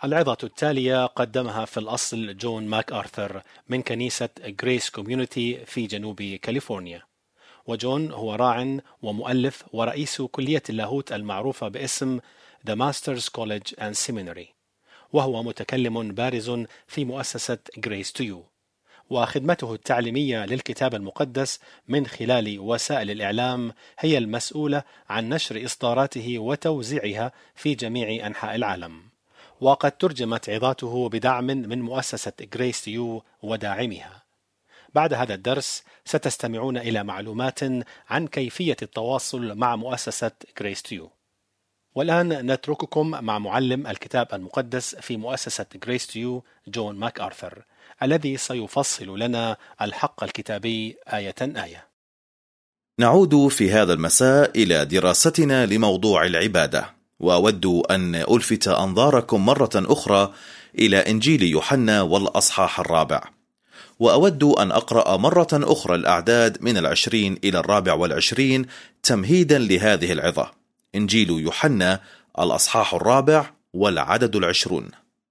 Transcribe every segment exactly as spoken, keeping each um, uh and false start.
العظة التالية قدمها في الأصل جون ماك آرثر من كنيسة غريس كوميونيتي في جنوب كاليفورنيا، وجون هو راع ومؤلف ورئيس كلية اللاهوت المعروفة باسم The Masters College and Seminary، وهو متكلم بارز في مؤسسة Grace to You، وخدمته التعليمية للكتاب المقدس من خلال وسائل الإعلام هي المسؤولة عن نشر إصداراته وتوزيعها في جميع أنحاء العالم، وقد ترجمت عظاته بدعم من مؤسسة Grace to You وداعمها. بعد هذا الدرس ستستمعون إلى معلومات عن كيفية التواصل مع مؤسسة Grace to You. والآن نترككم مع معلم الكتاب المقدس في مؤسسة Grace to You جون ماك آرثر، الذي سيفصل لنا الحق الكتابي آية آية. نعود في هذا المساء إلى دراستنا لموضوع العبادة، وأود أن ألفت أنظاركم مرة أخرى إلى إنجيل يوحنا والأصحاح الرابع، وأود أن أقرأ مرة أخرى الأعداد من العشرين إلى الرابع والعشرين تمهيدا لهذه العظة. إنجيل يوحنا الأصحاح الرابع والعدد العشرون.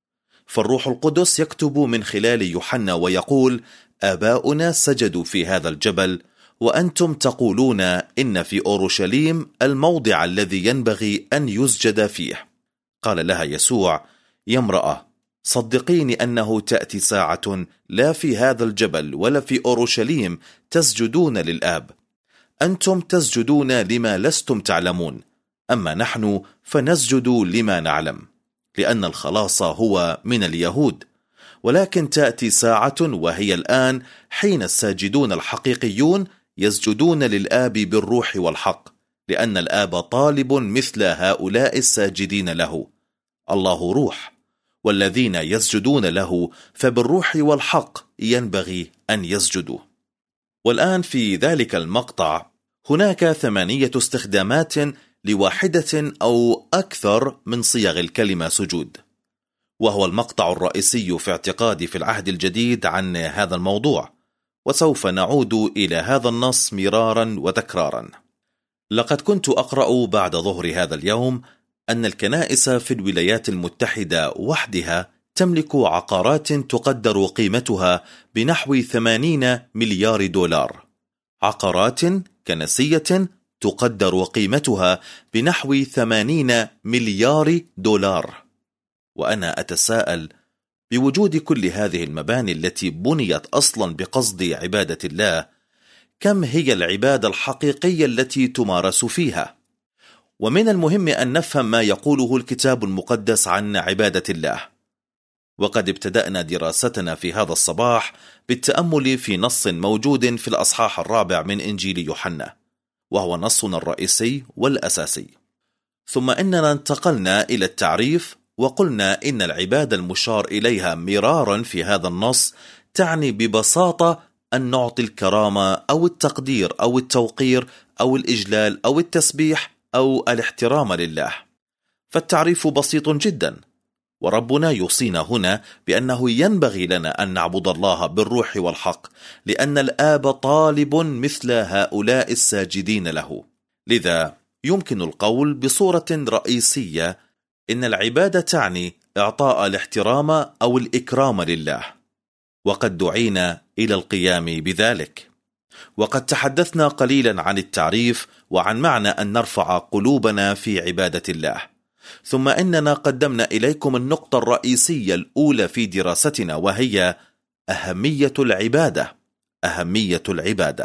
فالروح القدس يكتب من خلال يوحنا ويقول: آباؤنا سجدوا في هذا الجبل، وأنتم تقولون إن في أورشليم الموضع الذي ينبغي أن يسجد فيه. قال لها يسوع: يا امرأة، صدقيني أنه تأتي ساعة لا في هذا الجبل ولا في أورشليم تسجدون للآب. أنتم تسجدون لما لستم تعلمون، أما نحن فنسجد لما نعلم، لأن الخلاص هو من اليهود. ولكن تأتي ساعة وهي الآن حين الساجدون الحقيقيون يسجدون للآب بالروح والحق، لأن الآب طالب مثل هؤلاء الساجدين له. الله روح، والذين يسجدون له فبالروح والحق ينبغي أن يسجدوا. والآن في ذلك المقطع هناك ثمانية استخدامات لواحدة أو أكثر من صيغ الكلمة سجود، وهو المقطع الرئيسي في اعتقادي في العهد الجديد عن هذا الموضوع، وسوف نعود إلى هذا النص مرارا وتكرارا. لقد كنت أقرأ بعد ظهر هذا اليوم أن الكنائس في الولايات المتحدة وحدها تملك عقارات تقدر قيمتها بنحو ثمانين مليار دولار، عقارات كنسية تقدر قيمتها بنحو ثمانين مليار دولار. وأنا أتساءل، بوجود كل هذه المباني التي بنيت أصلا بقصد عبادة الله، كم هي العبادة الحقيقية التي تمارس فيها؟ ومن المهم أن نفهم ما يقوله الكتاب المقدس عن عبادة الله. وقد ابتدأنا دراستنا في هذا الصباح بالتأمل في نص موجود في الأصحاح الرابع من إنجيل يوحنا، وهو نصنا الرئيسي والأساسي. ثم إننا انتقلنا إلى التعريف، وقلنا إن العبادة المشار إليها مرارا في هذا النص تعني ببساطة أن نعطي الكرامة أو التقدير أو التوقير أو الإجلال أو التسبيح أو الاحترام لله. فالتعريف بسيط جدا، وربنا يوصينا هنا بأنه ينبغي لنا أن نعبد الله بالروح والحق، لأن الآب طالب مثل هؤلاء الساجدين له. لذا يمكن القول بصورة رئيسية إن العبادة تعني إعطاء الاحترام أو الإكرام لله، وقد دعينا إلى القيام بذلك. وقد تحدثنا قليلا عن التعريف وعن معنى أن نرفع قلوبنا في عبادة الله. ثم إننا قدمنا إليكم النقطة الرئيسية الأولى في دراستنا، وهي أهمية العبادة. أهمية العبادة.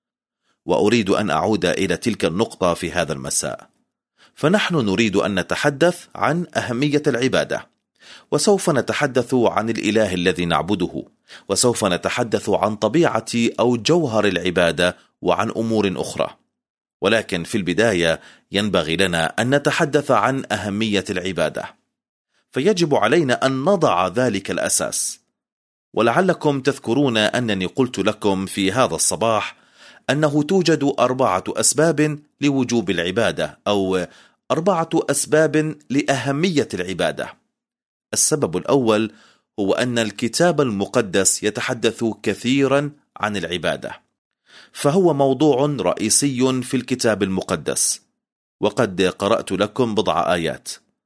وأريد أن أعود إلى تلك النقطة في هذا المساء. فنحن نريد أن نتحدث عن أهمية العبادة، وسوف نتحدث عن الإله الذي نعبده، وسوف نتحدث عن طبيعة أو جوهر العبادة وعن أمور أخرى. ولكن في البداية ينبغي لنا أن نتحدث عن أهمية العبادة، فيجب علينا أن نضع ذلك الأساس. ولعلكم تذكرون أنني قلت لكم في هذا الصباح أنه توجد أربعة أسباب لوجوب العبادة، أو أربعة أسباب لأهمية العبادة. السبب الأول هو أن الكتاب المقدس يتحدث كثيرا عن العبادة، فهو موضوع رئيسي في الكتاب المقدس. وقد قرأت لكم بضع آيات،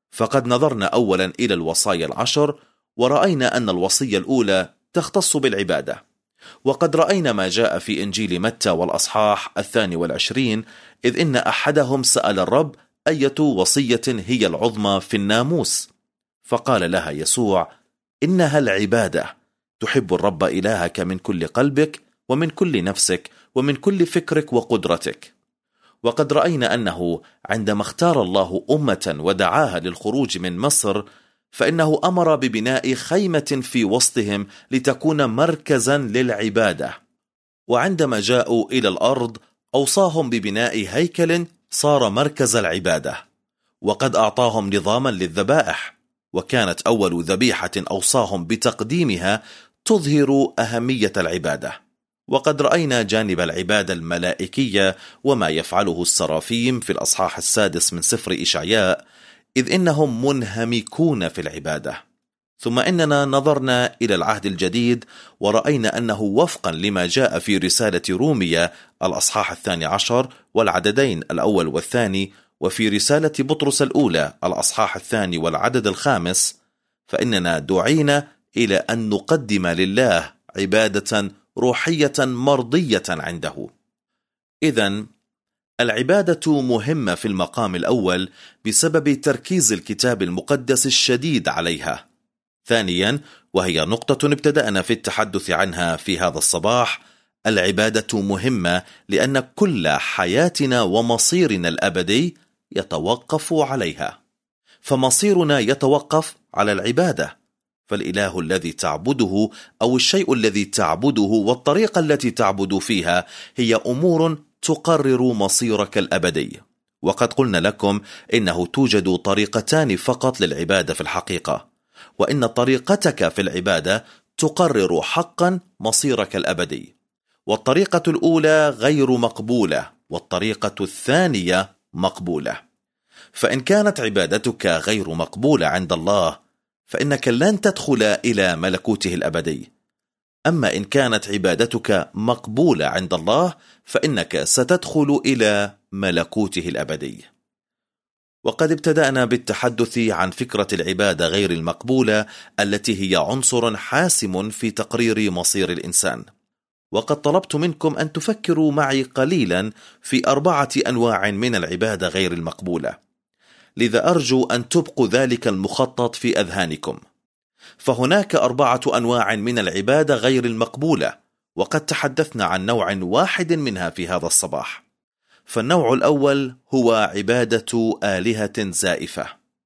فقد نظرنا أولا إلى الوصايا العشر، ورأينا أن الوصية الأولى تختص بالعبادة، وقد رأينا ما جاء في إنجيل متى والأصحاح الثاني والعشرين، إذ إن أحدهم سأل الرب: أية وصية هي العظمى في الناموس؟ فقال لها يسوع: إنها العبادة، تحب الرب إلهك من كل قلبك ومن كل نفسك ومن كل فكرك وقدرتك. وقد رأينا أنه عندما اختار الله أمة ودعاها للخروج من مصر، فإنه أمر ببناء خيمة في وسطهم لتكون مركزا للعبادة، وعندما جاءوا إلى الأرض أوصاهم ببناء هيكل صار مركز العبادة، وقد أعطاهم نظاما للذبائح، وكانت أول ذبيحة أوصاهم بتقديمها تظهر أهمية العبادة. وقد رأينا جانب العبادة الملائكية وما يفعله السرافيم في الأصحاح السادس من سفر إشعياء، إذ إنهم منهمكون في العبادة. ثم إننا نظرنا إلى العهد الجديد ورأينا أنه وفقا لما جاء في رسالة رومية الأصحاح الثاني عشر والعددين الأول والثاني، وفي رسالة بطرس الأولى الأصحاح الثاني والعدد الخامس، فإننا دعينا إلى أن نقدم لله عبادة روحية مرضية عنده. إذن العبادة مهمة في المقام الأول بسبب تركيز الكتاب المقدس الشديد عليها. ثانيا، وهي نقطة ابتدأنا في التحدث عنها في هذا الصباح، العبادة مهمة لأن كل حياتنا ومصيرنا الأبدي يتوقف عليها، فمصيرنا يتوقف على العبادة. فالإله الذي تعبده أو الشيء الذي تعبده والطريقة التي تعبد فيها هي أمور تقرر مصيرك الأبدي. وقد قلنا لكم إنه توجد طريقتان فقط للعبادة في الحقيقة، وإن طريقتك في العبادة تقرر حقا مصيرك الأبدي. والطريقة الأولى غير مقبولة، والطريقة الثانية مقبولة. فإن كانت عبادتك غير مقبولة عند الله، فإنك لن تدخل إلى ملكوته الأبدي. أما إن كانت عبادتك مقبولة عند الله، فإنك ستدخل إلى ملكوته الأبدي. وقد ابتدأنا بالتحدث عن فكرة العبادة غير المقبولة التي هي عنصر حاسم في تقرير مصير الإنسان. وقد طلبت منكم أن تفكروا معي قليلا في أربعة أنواع من العبادة غير المقبولة، لذا أرجو أن تبقوا ذلك المخطط في أذهانكم. فهناك أربعة أنواع من العبادة غير المقبولة، وقد تحدثنا عن نوع واحد منها في هذا الصباح. فالنوع الأول هو عبادة آلهة زائفة.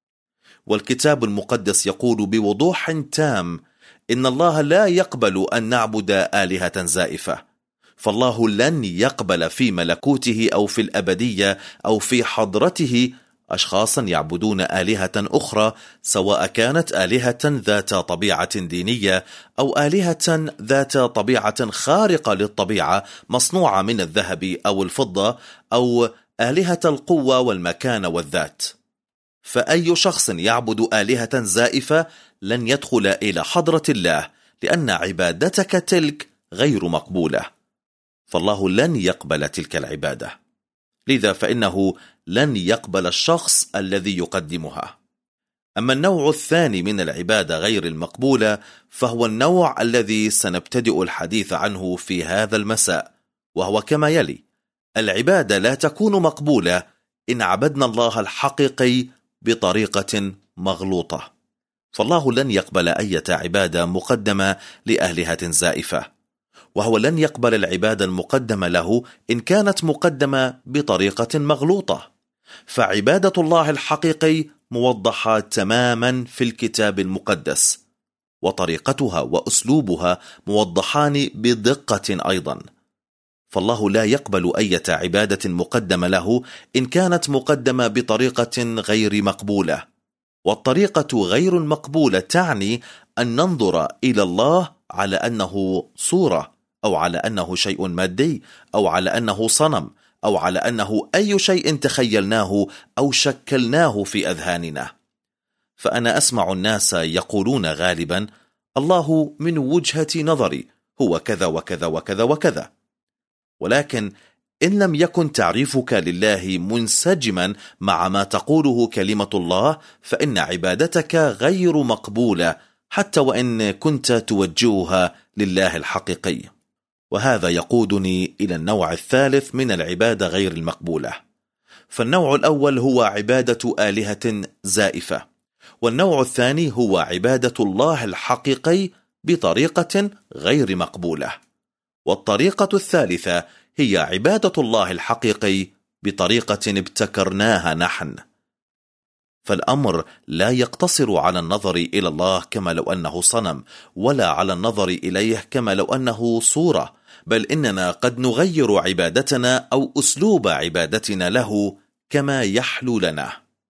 والكتاب المقدس يقول بوضوح تام إن الله لا يقبل أن نعبد آلهة زائفة، فالله لن يقبل في ملكوته أو في الأبدية أو في حضرته أشخاصا يعبدون آلهة أخرى، سواء كانت آلهة ذات طبيعة دينية أو آلهة ذات طبيعة خارقة للطبيعة مصنوعة من الذهب أو الفضة، أو آلهة القوة والمكان والذات. فأي شخص يعبد آلهة زائفة لن يدخل إلى حضرة الله، لأن عبادتك تلك غير مقبولة، فالله لن يقبل تلك العبادة. لذا فإنه لن يقبل الشخص الذي يقدمها. أما النوع الثاني من العبادة غير المقبولة، فهو النوع الذي سنبتدئ الحديث عنه في هذا المساء، وهو كما يلي: العبادة لا تكون مقبولة إن عبدنا الله الحقيقي بطريقة مغلوطة. فالله لن يقبل أي عبادة مقدمة لآلهة زائفة، وهو لن يقبل العبادة المقدمة له إن كانت مقدمة بطريقة مغلوطة. فعبادة الله الحقيقي موضحة تماما في الكتاب المقدس، وطريقتها وأسلوبها موضحان بدقة أيضا. فالله لا يقبل أي عبادة مقدمة له إن كانت مقدمة بطريقة غير مقبولة. والطريقة غير المقبولة تعني أن ننظر إلى الله على أنه صورة، أو على أنه شيء مادي، أو على أنه صنم، أو على أنه أي شيء تخيلناه أو شكلناه في أذهاننا. فأنا أسمع الناس يقولون غالبا: الله من وجهة نظري هو كذا وكذا وكذا وكذا. ولكن إن لم يكن تعريفك لله منسجما مع ما تقوله كلمة الله فإن عبادتك غير مقبولة حتى وإن كنت توجهها لله الحقيقي. وهذا يقودني إلى النوع الثالث من العبادة غير المقبولة. فالنوع الأول هو عبادة آلهة زائفة، والنوع الثاني هو عبادة الله الحقيقي بطريقة غير مقبولة، والطريقة الثالثة هي عبادة الله الحقيقي بطريقة ابتكرناها نحن. فالأمر لا يقتصر على النظر إلى الله كما لو أنه صنم، ولا على النظر إليه كما لو أنه صورة، بل إننا قد نغير عبادتنا أو أسلوب عبادتنا له كما يحلو لنا.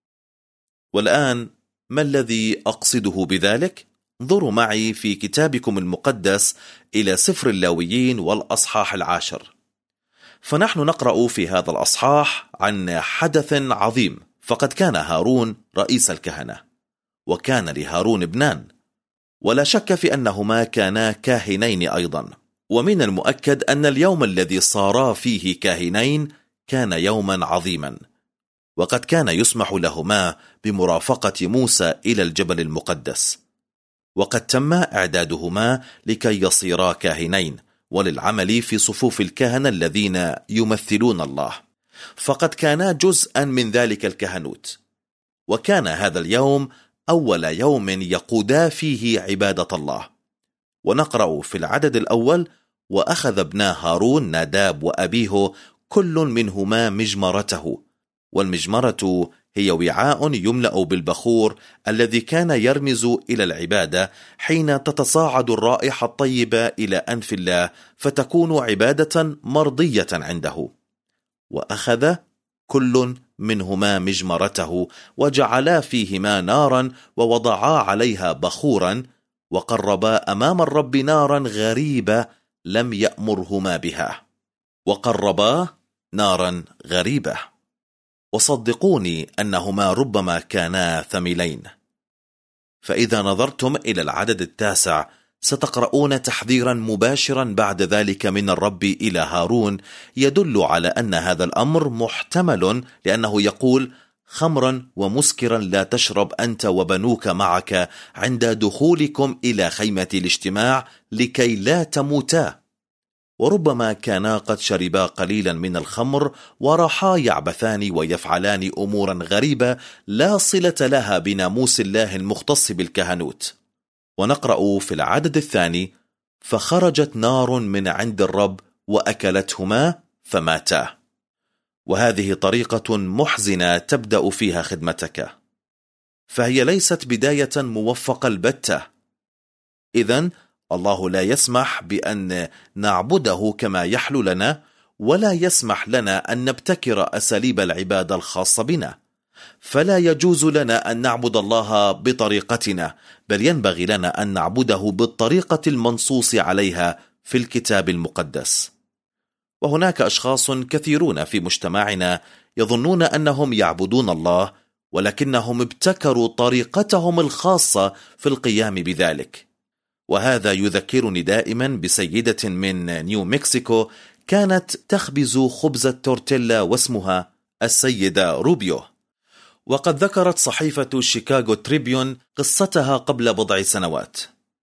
والآن ما الذي أقصده بذلك؟ انظروا معي في كتابكم المقدس إلى سفر اللاويين والأصحاح العاشر. فنحن نقرأ في هذا الأصحاح عن حدث عظيم. فقد كان هارون رئيس الكهنة، وكان لهارون ابنان، ولا شك في أنهما كانا كاهنين أيضا. ومن المؤكد أن اليوم الذي صارا فيه كاهنين كان يوما عظيما، وقد كان يسمح لهما بمرافقة موسى إلى الجبل المقدس، وقد تم إعدادهما لكي يصيرا كاهنين وللعمل في صفوف الكهنة الذين يمثلون الله، فقد كانا جزءا من ذلك الكهنوت. وكان هذا اليوم أول يوم يقودا فيه عبادة الله. ونقرأ في العدد الأول: وأخذ ابنا هارون ناداب وأبيه كل منهما مجمرته. والمجمرة هي وعاء يملأ بالبخور الذي كان يرمز إلى العبادة حين تتصاعد الرائحة الطيبة إلى أنف الله فتكون عبادة مرضية عنده. وأخذ كل منهما مجمرته وجعلا فيهما نارا ووضعا عليها بخورا وقربا أمام الرب نارا غريبة لم يأمرهما بها. وقربا نارا غريبة. وصدقوني أنهما ربما كانا ثملين. فإذا نظرتم إلى العدد التاسع ستقرؤون تحذيرا مباشرا بعد ذلك من الرب إلى هارون يدل على أن هذا الأمر محتمل، لأنه يقول: خمرا ومسكرا لا تشرب أنت وبنوك معك عند دخولكم إلى خيمة الاجتماع لكي لا تموتا. وربما كانا قد شربا قليلا من الخمر وراحا يعبثان ويفعلان أمورا غريبة لا صلة لها بناموس الله المختص بالكهنوت. ونقرأ في العدد الثاني: فخرجت نار من عند الرب وأكلتهما فماتا. وهذه طريقة محزنة تبدأ فيها خدمتك، فهي ليست بداية موفقة البتة. إذن الله لا يسمح بأن نعبده كما يحلو لنا، ولا يسمح لنا أن نبتكر أساليب العبادة الخاصة بنا. فلا يجوز لنا أن نعبد الله بطريقتنا، بل ينبغي لنا أن نعبده بالطريقة المنصوص عليها في الكتاب المقدس. وهناك أشخاص كثيرون في مجتمعنا يظنون أنهم يعبدون الله، ولكنهم ابتكروا طريقتهم الخاصة في القيام بذلك. وهذا يذكرني دائما بسيدة من نيو مكسيكو كانت تخبز خبز التورتيلا واسمها السيدة روبيو. وقد ذكرت صحيفة شيكاغو تريبيون قصتها قبل بضع سنوات.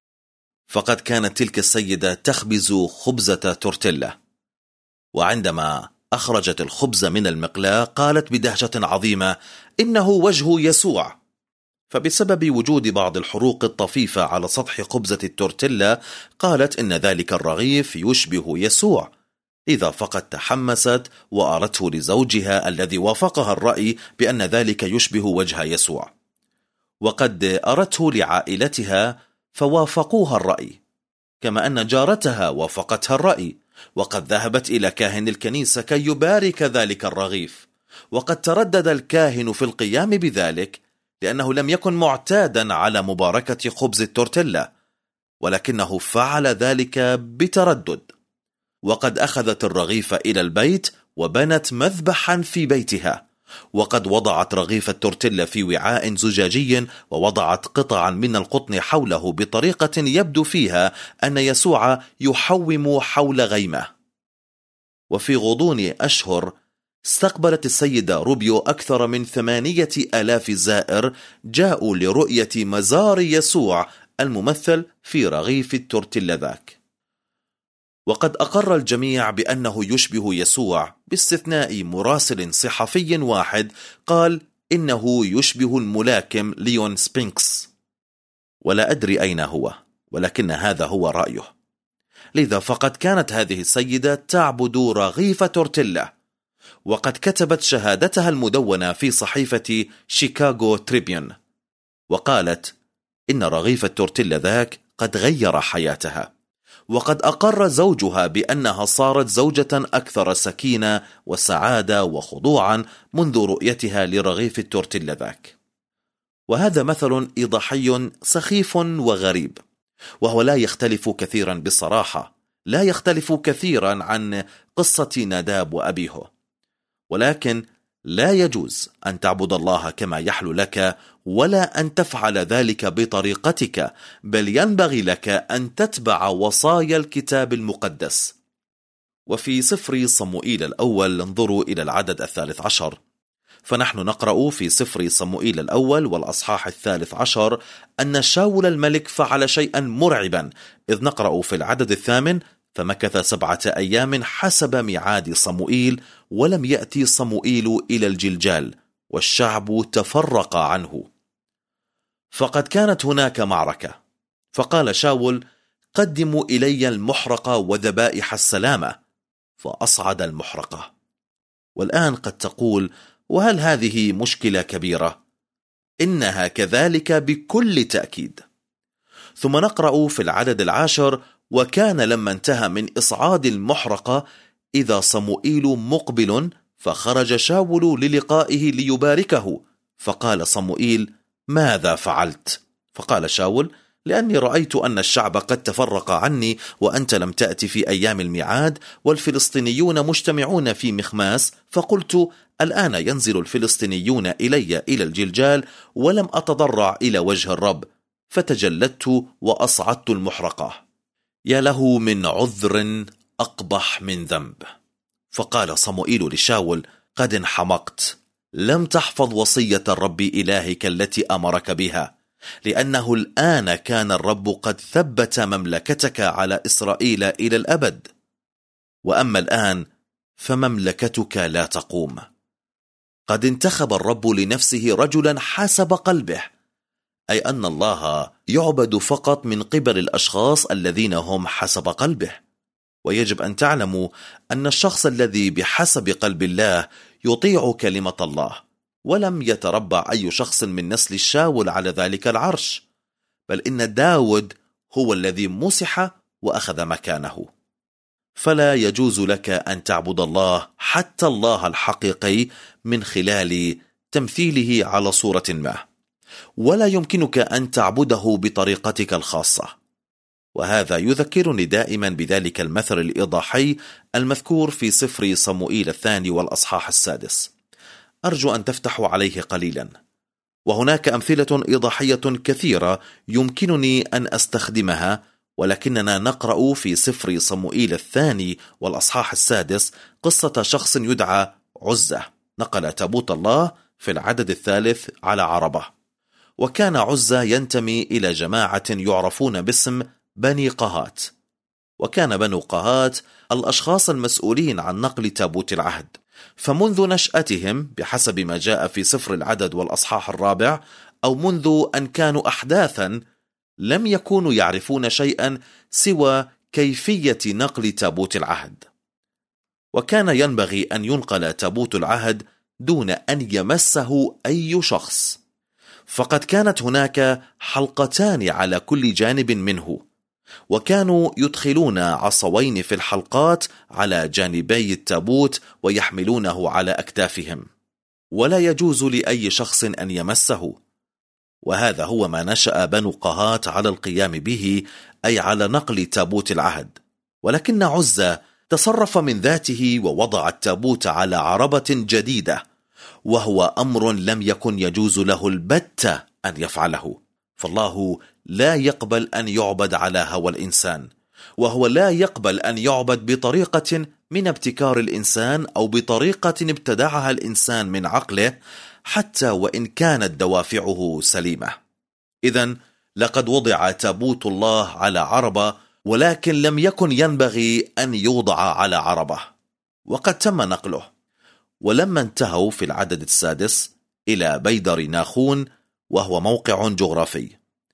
فقد كانت تلك السيدة تخبز خبزة تورتيلا، وعندما أخرجت الخبز من المقلاة قالت بدهشة عظيمة: إنه وجه يسوع. فبسبب وجود بعض الحروق الطفيفة على سطح خبزة التورتيلا قالت إن ذلك الرغيف يشبه يسوع. إذا فقد تحمست وأرته لزوجها الذي وافقها الرأي بأن ذلك يشبه وجه يسوع، وقد أرته لعائلتها فوافقوها الرأي، كما أن جارتها وافقتها الرأي، وقد ذهبت إلى كاهن الكنيسة كي يبارك ذلك الرغيف. وقد تردد الكاهن في القيام بذلك لأنه لم يكن معتادا على مباركة خبز التورتيلا، ولكنه فعل ذلك بتردد. وقد أخذت الرغيف إلى البيت وبنت مذبحا في بيتها، وقد وضعت رغيف التورتيلا في وعاء زجاجي ووضعت قطعا من القطن حوله بطريقة يبدو فيها أن يسوع يحوم حول غيمه. وفي غضون أشهر استقبلت السيدة روبيو أكثر من ثمانية آلاف زائر جاءوا لرؤية مزار يسوع الممثل في رغيف التورتيلا ذاك. وقد أقر الجميع بأنه يشبه يسوع باستثناء مراسل صحفي واحد قال إنه يشبه الملاكم ليون سبينكس، ولا أدري أين هو، ولكن هذا هو رأيه. لذا فقد كانت هذه السيدة تعبد رغيف تورتيلا، وقد كتبت شهادتها المدونة في صحيفة شيكاغو تريبيون، وقالت إن رغيف التورتيلا ذاك قد غير حياتها، وقد أقر زوجها بأنها صارت زوجة أكثر سكينة وسعادة وخضوعا منذ رؤيتها لرغيف التورتيلا ذاك. وهذا مثل إيضاحي سخيف وغريب، وهو لا يختلف كثيرا بصراحة، لا يختلف كثيرا عن قصة ناداب وأبيه، ولكن لا يجوز أن تعبد الله كما يحلو لك، ولا أن تفعل ذلك بطريقتك، بل ينبغي لك أن تتبع وصايا الكتاب المقدس. وفي سفر صموئيل الأول انظروا إلى العدد الثالث عشر، فنحن نقرأ في سفر صموئيل الأول والأصحاح الثالث عشر أن شاول الملك فعل شيئا مرعبا، إذ نقرأ في العدد الثامن: فمكث سبعة أيام حسب ميعاد صموئيل، ولم يأتي صموئيل إلى الجلجال، والشعب تفرق عنه. فقد كانت هناك معركة، فقال شاول: قدموا إلي المحرقة وذبائح السلامة، فأصعد المحرقة. والآن قد تقول: وهل هذه مشكلة كبيرة؟ إنها كذلك بكل تأكيد. ثم نقرأ في العدد العاشر: وكان لما انتهى من إصعاد المحرقة إذا صموئيل مقبل، فخرج شاول للقائه ليباركه، فقال صموئيل: ماذا فعلت؟ فقال شاول: لأني رأيت أن الشعب قد تفرق عني، وأنت لم تأتي في أيام الميعاد، والفلسطينيون مجتمعون في مخماس، فقلت: الآن ينزل الفلسطينيون إلي إلى الجلجال، ولم أتضرع إلى وجه الرب، فتجلدت وأصعدت المحرقة. يا له من عذر أقبح من ذنب. فقال صموئيل لشاول: قد انحمقت، لم تحفظ وصية الرب إلهك التي أمرك بها، لأنه الآن كان الرب قد ثبت مملكتك على إسرائيل إلى الأبد، وأما الآن فمملكتك لا تقوم. قد انتخب الرب لنفسه رجلا حسب قلبه، أي أن الله يعبد فقط من قبل الأشخاص الذين هم حسب قلبه. ويجب أن تعلموا أن الشخص الذي بحسب قلب الله يطيع كلمة الله، ولم يتربع أي شخص من نسل الشاول على ذلك العرش، بل إن داود هو الذي مسح وأخذ مكانه. فلا يجوز لك أن تعبد الله، حتى الله الحقيقي، من خلال تمثيله على صورة ما، ولا يمكنك أن تعبده بطريقتك الخاصة. وهذا يذكرني دائما بذلك المثل الإيضاحي المذكور في سفر صموئيل الثاني والأصحاح السادس. أرجو أن تفتحوا عليه قليلا، وهناك أمثلة إيضاحية كثيرة يمكنني أن أستخدمها، ولكننا نقرأ في سفر صموئيل الثاني والأصحاح السادس قصة شخص يدعى عزة نقل تابوت الله في العدد الثالث على عربة. وكان عزة ينتمي إلى جماعة يعرفون باسم بني قهات، وكان بنو قهات الأشخاص المسؤولين عن نقل تابوت العهد. فمنذ نشأتهم بحسب ما جاء في سفر العدد والأصحاح الرابع، أو منذ أن كانوا أحداثا، لم يكونوا يعرفون شيئا سوى كيفية نقل تابوت العهد. وكان ينبغي أن ينقل تابوت العهد دون أن يمسه أي شخص، فقد كانت هناك حلقتان على كل جانب منه، وكانوا يدخلون عصوين في الحلقات على جانبي التابوت ويحملونه على أكتافهم، ولا يجوز لأي شخص أن يمسه. وهذا هو ما نشأ بنو قهات على القيام به، أي على نقل تابوت العهد. ولكن عزة تصرف من ذاته ووضع التابوت على عربة جديدة، وهو أمر لم يكن يجوز له البتة أن يفعله، فالله لا يقبل أن يعبد على هوى الإنسان، وهو لا يقبل أن يعبد بطريقة من ابتكار الإنسان أو بطريقة ابتدعها الإنسان من عقله، حتى وإن كانت دوافعه سليمة. إذن لقد وضع تابوت الله على عربة، ولكن لم يكن ينبغي أن يوضع على عربة، وقد تم نقله. ولما انتهوا في العدد السادس إلى بيدر ناخون، وهو موقع جغرافي،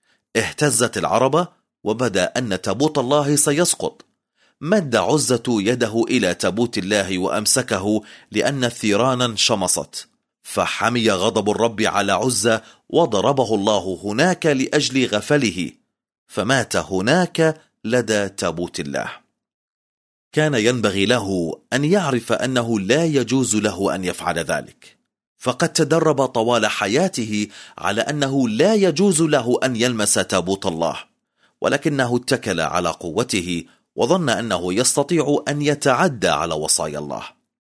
اهتزت العربة وبدا أن تابوت الله سيسقط. مد عزة يده إلى تابوت الله وأمسكه لأن الثيران انشمصت، فحمي غضب الرب على عزة وضربه الله هناك لأجل غفله، فمات هناك لدى تابوت الله. كان ينبغي له أن يعرف أنه لا يجوز له أن يفعل ذلك، فقد تدرب طوال حياته على أنه لا يجوز له أن يلمس تابوت الله، ولكنه اتكل على قوته وظن أنه يستطيع أن يتعدى على وصايا الله.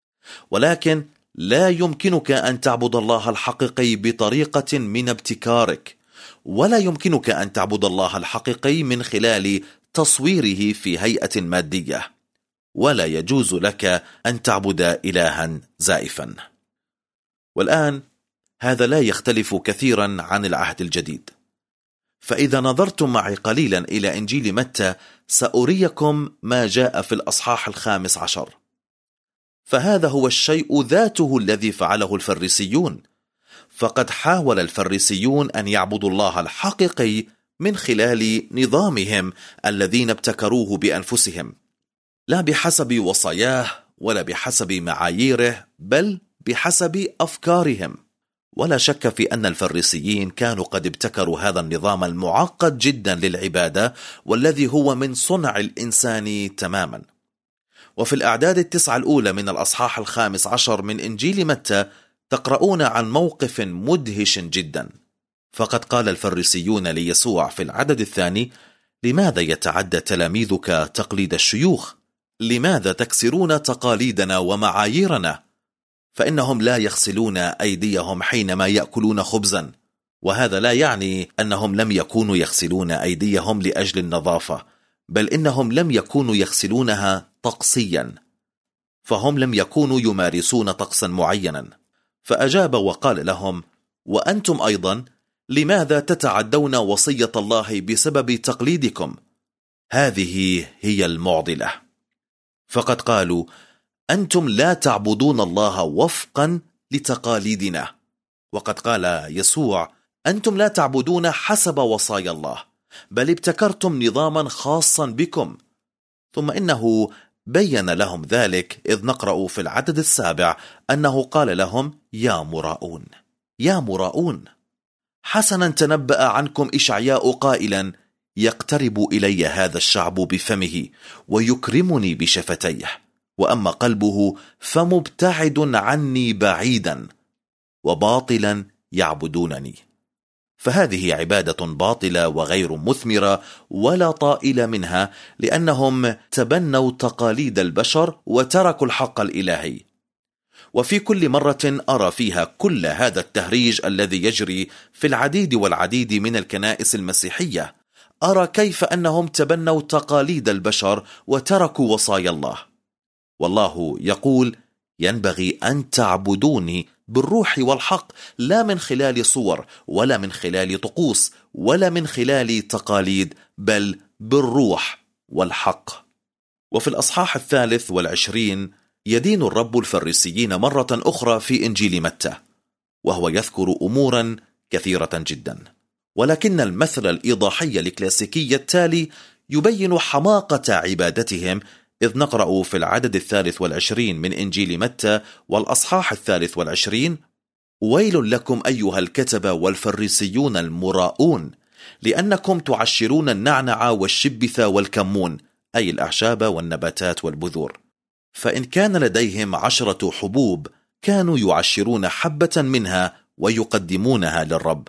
ولكن لا يمكنك أن تعبد الله الحقيقي بطريقة من ابتكارك، ولا يمكنك أن تعبد الله الحقيقي من خلال تصويره في هيئة مادية، ولا يجوز لك أن تعبد إلها زائفا. والآن هذا لا يختلف كثيرا عن العهد الجديد، فإذا نظرتم معي قليلا إلى إنجيل متى سأريكم ما جاء في الأصحاح الخامس عشر. فهذا هو الشيء ذاته الذي فعله الفريسيون، فقد حاول الفريسيون أن يعبدوا الله الحقيقي من خلال نظامهم الذين ابتكروه بأنفسهم، لا بحسب وصاياه ولا بحسب معاييره، بل بحسب أفكارهم. ولا شك في أن الفريسيين كانوا قد ابتكروا هذا النظام المعقد جدا للعبادة، والذي هو من صنع الإنسان تماما. وفي الأعداد التسعة الأولى من الأصحاح الخامس عشر من إنجيل متى تقرؤون عن موقف مدهش جدا. فقد قال الفريسيون ليسوع في العدد الثاني: لماذا يتعدى تلاميذك تقليد الشيوخ؟ لماذا تكسرون تقاليدنا ومعاييرنا؟ فإنهم لا يغسلون أيديهم حينما يأكلون خبزا. وهذا لا يعني أنهم لم يكونوا يغسلون أيديهم لأجل النظافة، بل إنهم لم يكونوا يغسلونها طقسيا، فهم لم يكونوا يمارسون طقسا معينا. فأجاب وقال لهم: وأنتم أيضا لماذا تتعدون وصية الله بسبب تقليدكم؟ هذه هي المعضلة. فقد قالوا: أنتم لا تعبدون الله وفقا لتقاليدنا. وقد قال يسوع: أنتم لا تعبدون حسب وصايا الله، بل ابتكرتم نظاما خاصا بكم. ثم إنه بين لهم ذلك، إذ نقرأ في العدد السابع أنه قال لهم: يا مراؤون، يا مراؤون، حسنا تنبأ عنكم إشعياء قائلا: يقترب إلي هذا الشعب بفمه ويكرمني بشفتيه، وأما قلبه فمبتعد عني بعيدا، وباطلا يعبدونني. فهذه عبادة باطلة وغير مثمرة ولا طائل منها، لأنهم تبنوا تقاليد البشر وتركوا الحق الإلهي. وفي كل مرة أرى فيها كل هذا التهريج الذي يجري في العديد والعديد من الكنائس المسيحية، أرى كيف أنهم تبنوا تقاليد البشر وتركوا وصايا الله. والله يقول: ينبغي أن تعبدوني بالروح والحق، لا من خلال صور ولا من خلال طقوس ولا من خلال تقاليد، بل بالروح والحق. وفي الأصحاح الثالث والعشرين يدين الرب الفريسيين مرة أخرى في إنجيل متى، وهو يذكر أمورا كثيرة جدا، ولكن المثل الإيضاحي الكلاسيكي التالي يبين حماقة عبادتهم، إذ نقرأ في العدد الثالث والعشرين من إنجيل متى والأصحاح الثالث والعشرين: ويل لكم أيها الكتبة والفريسيون المراؤون، لأنكم تعشرون النعنع والشبث والكمون، أي الأعشاب والنباتات والبذور، فإن كان لديهم عشرة حبوب كانوا يعشرون حبة منها ويقدمونها للرب،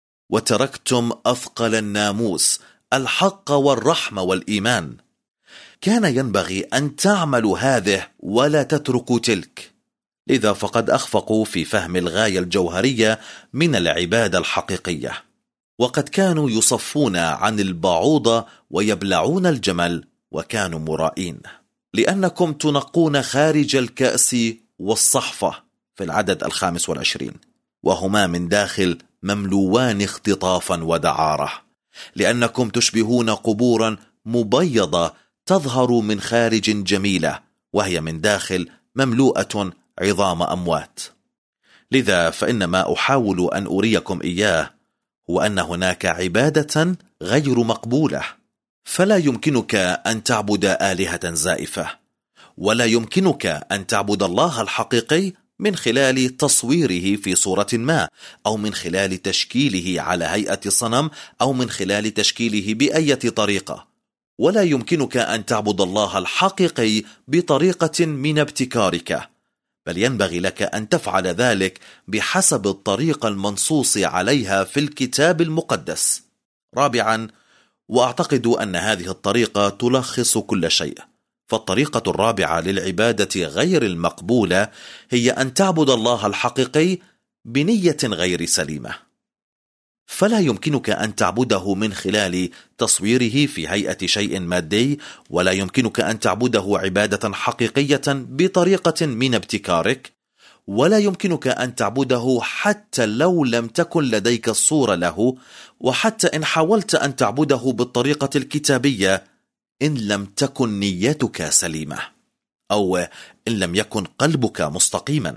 وتركتم أثقل الناموس، الحق والرحمة والإيمان. كان ينبغي أن تعملوا هذه ولا تتركوا تلك. لذا فقد أخفقوا في فهم الغاية الجوهرية من العبادة الحقيقية، وقد كانوا يصفون عن البعوضة ويبلعون الجمل، وكانوا مرائين. لأنكم تنقون خارج الكأس والصحفة في العدد الخامس والعشرين، وهما من داخل مملوان اختطافا ودعارة، لأنكم تشبهون قبورا مبيضة تظهر من خارج جميلة، وهي من داخل مملوءة عظام أموات. لذا فإن ما أحاول أن أريكم إياه هو أن هناك عبادة غير مقبولة، فلا يمكنك أن تعبد آلهة زائفة، ولا يمكنك أن تعبد الله الحقيقي من خلال تصويره في صورة ما، أو من خلال تشكيله على هيئة صنم، أو من خلال تشكيله بأي طريقة. ولا يمكنك أن تعبد الله الحقيقي بطريقة من ابتكارك، بل ينبغي لك أن تفعل ذلك بحسب الطريقة المنصوص عليها في الكتاب المقدس. رابعا، وأعتقد أن هذه الطريقة تلخص كل شيء، فالطريقة الرابعة للعبادة غير المقبولة هي أن تعبد الله الحقيقي بنية غير سليمة. فلا يمكنك أن تعبده من خلال تصويره في هيئة شيء مادي، ولا يمكنك أن تعبده عبادة حقيقية بطريقة من ابتكارك، ولا يمكنك أن تعبده حتى لو لم تكن لديك الصورة له، وحتى إن حاولت أن تعبده بالطريقة الكتابية إن لم تكن نيتك سليمة، أو إن لم يكن قلبك مستقيما.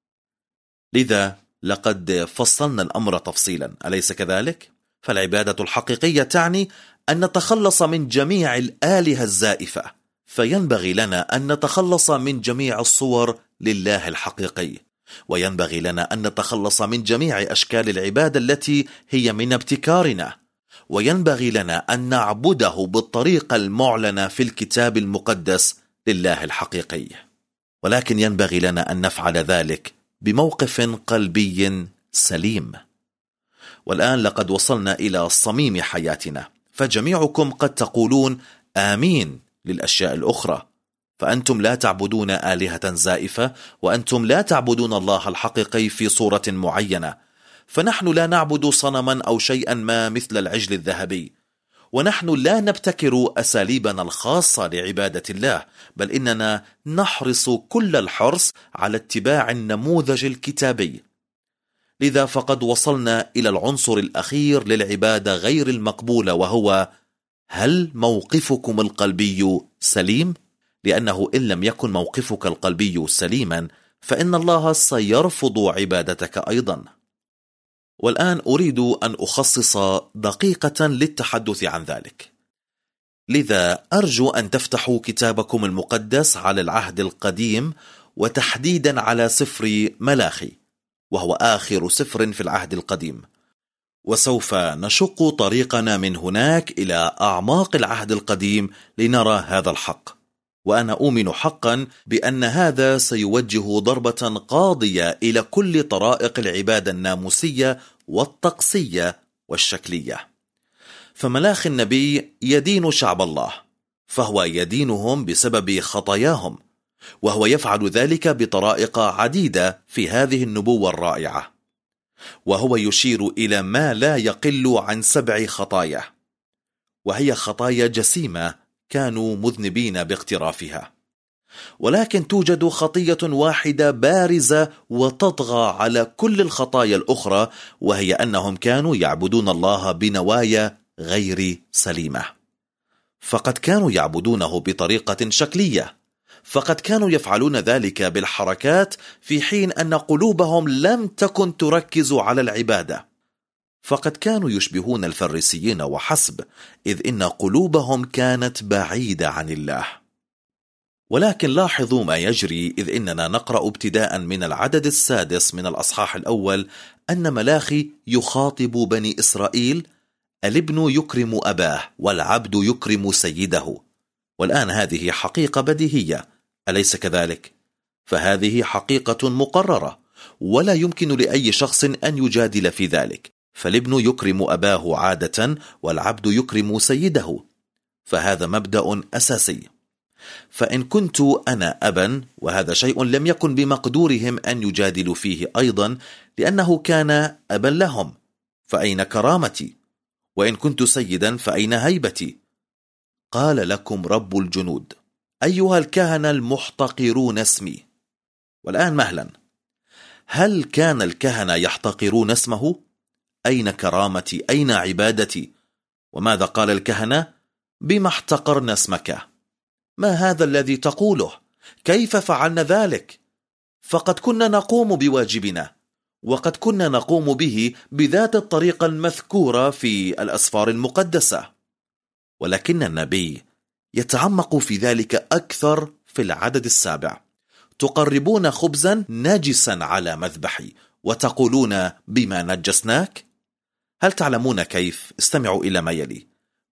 لذا لقد فصلنا الأمر تفصيلا، أليس كذلك؟ فالعبادة الحقيقية تعني أن نتخلص من جميع الآلهة الزائفة، فينبغي لنا أن نتخلص من جميع الصور لله الحقيقي، وينبغي لنا أن نتخلص من جميع أشكال العبادة التي هي من ابتكارنا، وينبغي لنا أن نعبده بالطريقة المعلنة في الكتاب المقدس لله الحقيقي. ولكن ينبغي لنا أن نفعل ذلك بموقف قلبي سليم. والآن لقد وصلنا إلى صميم حياتنا، فجميعكم قد تقولون آمين للأشياء الأخرى، فأنتم لا تعبدون آلهة زائفة، وأنتم لا تعبدون الله الحقيقي في صورة معينة، فنحن لا نعبد صنما أو شيئا ما مثل العجل الذهبي، ونحن لا نبتكر أساليبنا الخاصة لعبادة الله، بل إننا نحرص كل الحرص على اتباع النموذج الكتابي. لذا فقد وصلنا إلى العنصر الأخير للعبادة غير المقبولة، وهو: هل موقفكم القلبي سليم؟ لأنه إن لم يكن موقفك القلبي سليما فإن الله سيرفض عبادتك أيضا. والآن أريد أن أخصص دقيقة للتحدث عن ذلك. لذا أرجو أن تفتحوا كتابكم المقدس على العهد القديم، وتحديدا على سفر ملاخي، وهو آخر سفر في العهد القديم، وسوف نشق طريقنا من هناك إلى أعماق العهد القديم لنرى هذا الحق. وأنا أؤمن حقا بأن هذا سيوجه ضربة قاضية إلى كل طرائق العبادة الناموسية والطقسية والشكلية. فملاخ النبي يدين شعب الله، فهو يدينهم بسبب خطاياهم، وهو يفعل ذلك بطرائق عديدة في هذه النبوة الرائعة، وهو يشير إلى ما لا يقل عن سبع خطايا، وهي خطايا جسيمة كانوا مذنبين باقترافها. ولكن توجد خطية واحدة بارزة وتطغى على كل الخطايا الأخرى، وهي أنهم كانوا يعبدون الله بنوايا غير سليمة. فقد كانوا يعبدونه بطريقة شكلية، فقد كانوا يفعلون ذلك بالحركات، في حين أن قلوبهم لم تكن تركز على العبادة. فقد كانوا يشبهون الفريسيين وحسب، إذ إن قلوبهم كانت بعيدة عن الله. ولكن لاحظوا ما يجري، إذ إننا نقرأ ابتداء من العدد السادس من الأصحاح الأول أن ملاخي يخاطب بني إسرائيل: الابن يكرم أباه والعبد يكرم سيده. والآن هذه حقيقة بديهية، أليس كذلك؟ فهذه حقيقة مقررة، ولا يمكن لأي شخص أن يجادل في ذلك. فالابن يكرم أباه عادة، والعبد يكرم سيده، فهذا مبدأ أساسي. فإن كنت أنا أبا، وهذا شيء لم يكن بمقدورهم أن يجادلوا فيه أيضا، لأنه كان أبا لهم، فأين كرامتي؟ وإن كنت سيدا فأين هيبتي؟ قال لكم رب الجنود: أيها الكهنة المحتقرون اسمي. والآن مهلا، هل كان الكهنة يحتقرون اسمه؟ أين كرامتي؟ أين عبادتي؟ وماذا قال الكهنة؟ بما احتقرنا اسمك؟ ما هذا الذي تقوله؟ كيف فعلنا ذلك؟ فقد كنا نقوم بواجبنا، وقد كنا نقوم به بذات الطريقة المذكورة في الأسفار المقدسة. ولكن النبي يتعمق في ذلك أكثر في العدد السابع: تقربون خبزا نجسا على مذبحي وتقولون بما نجسناك؟ هل تعلمون كيف؟ استمعوا إلى ما يلي: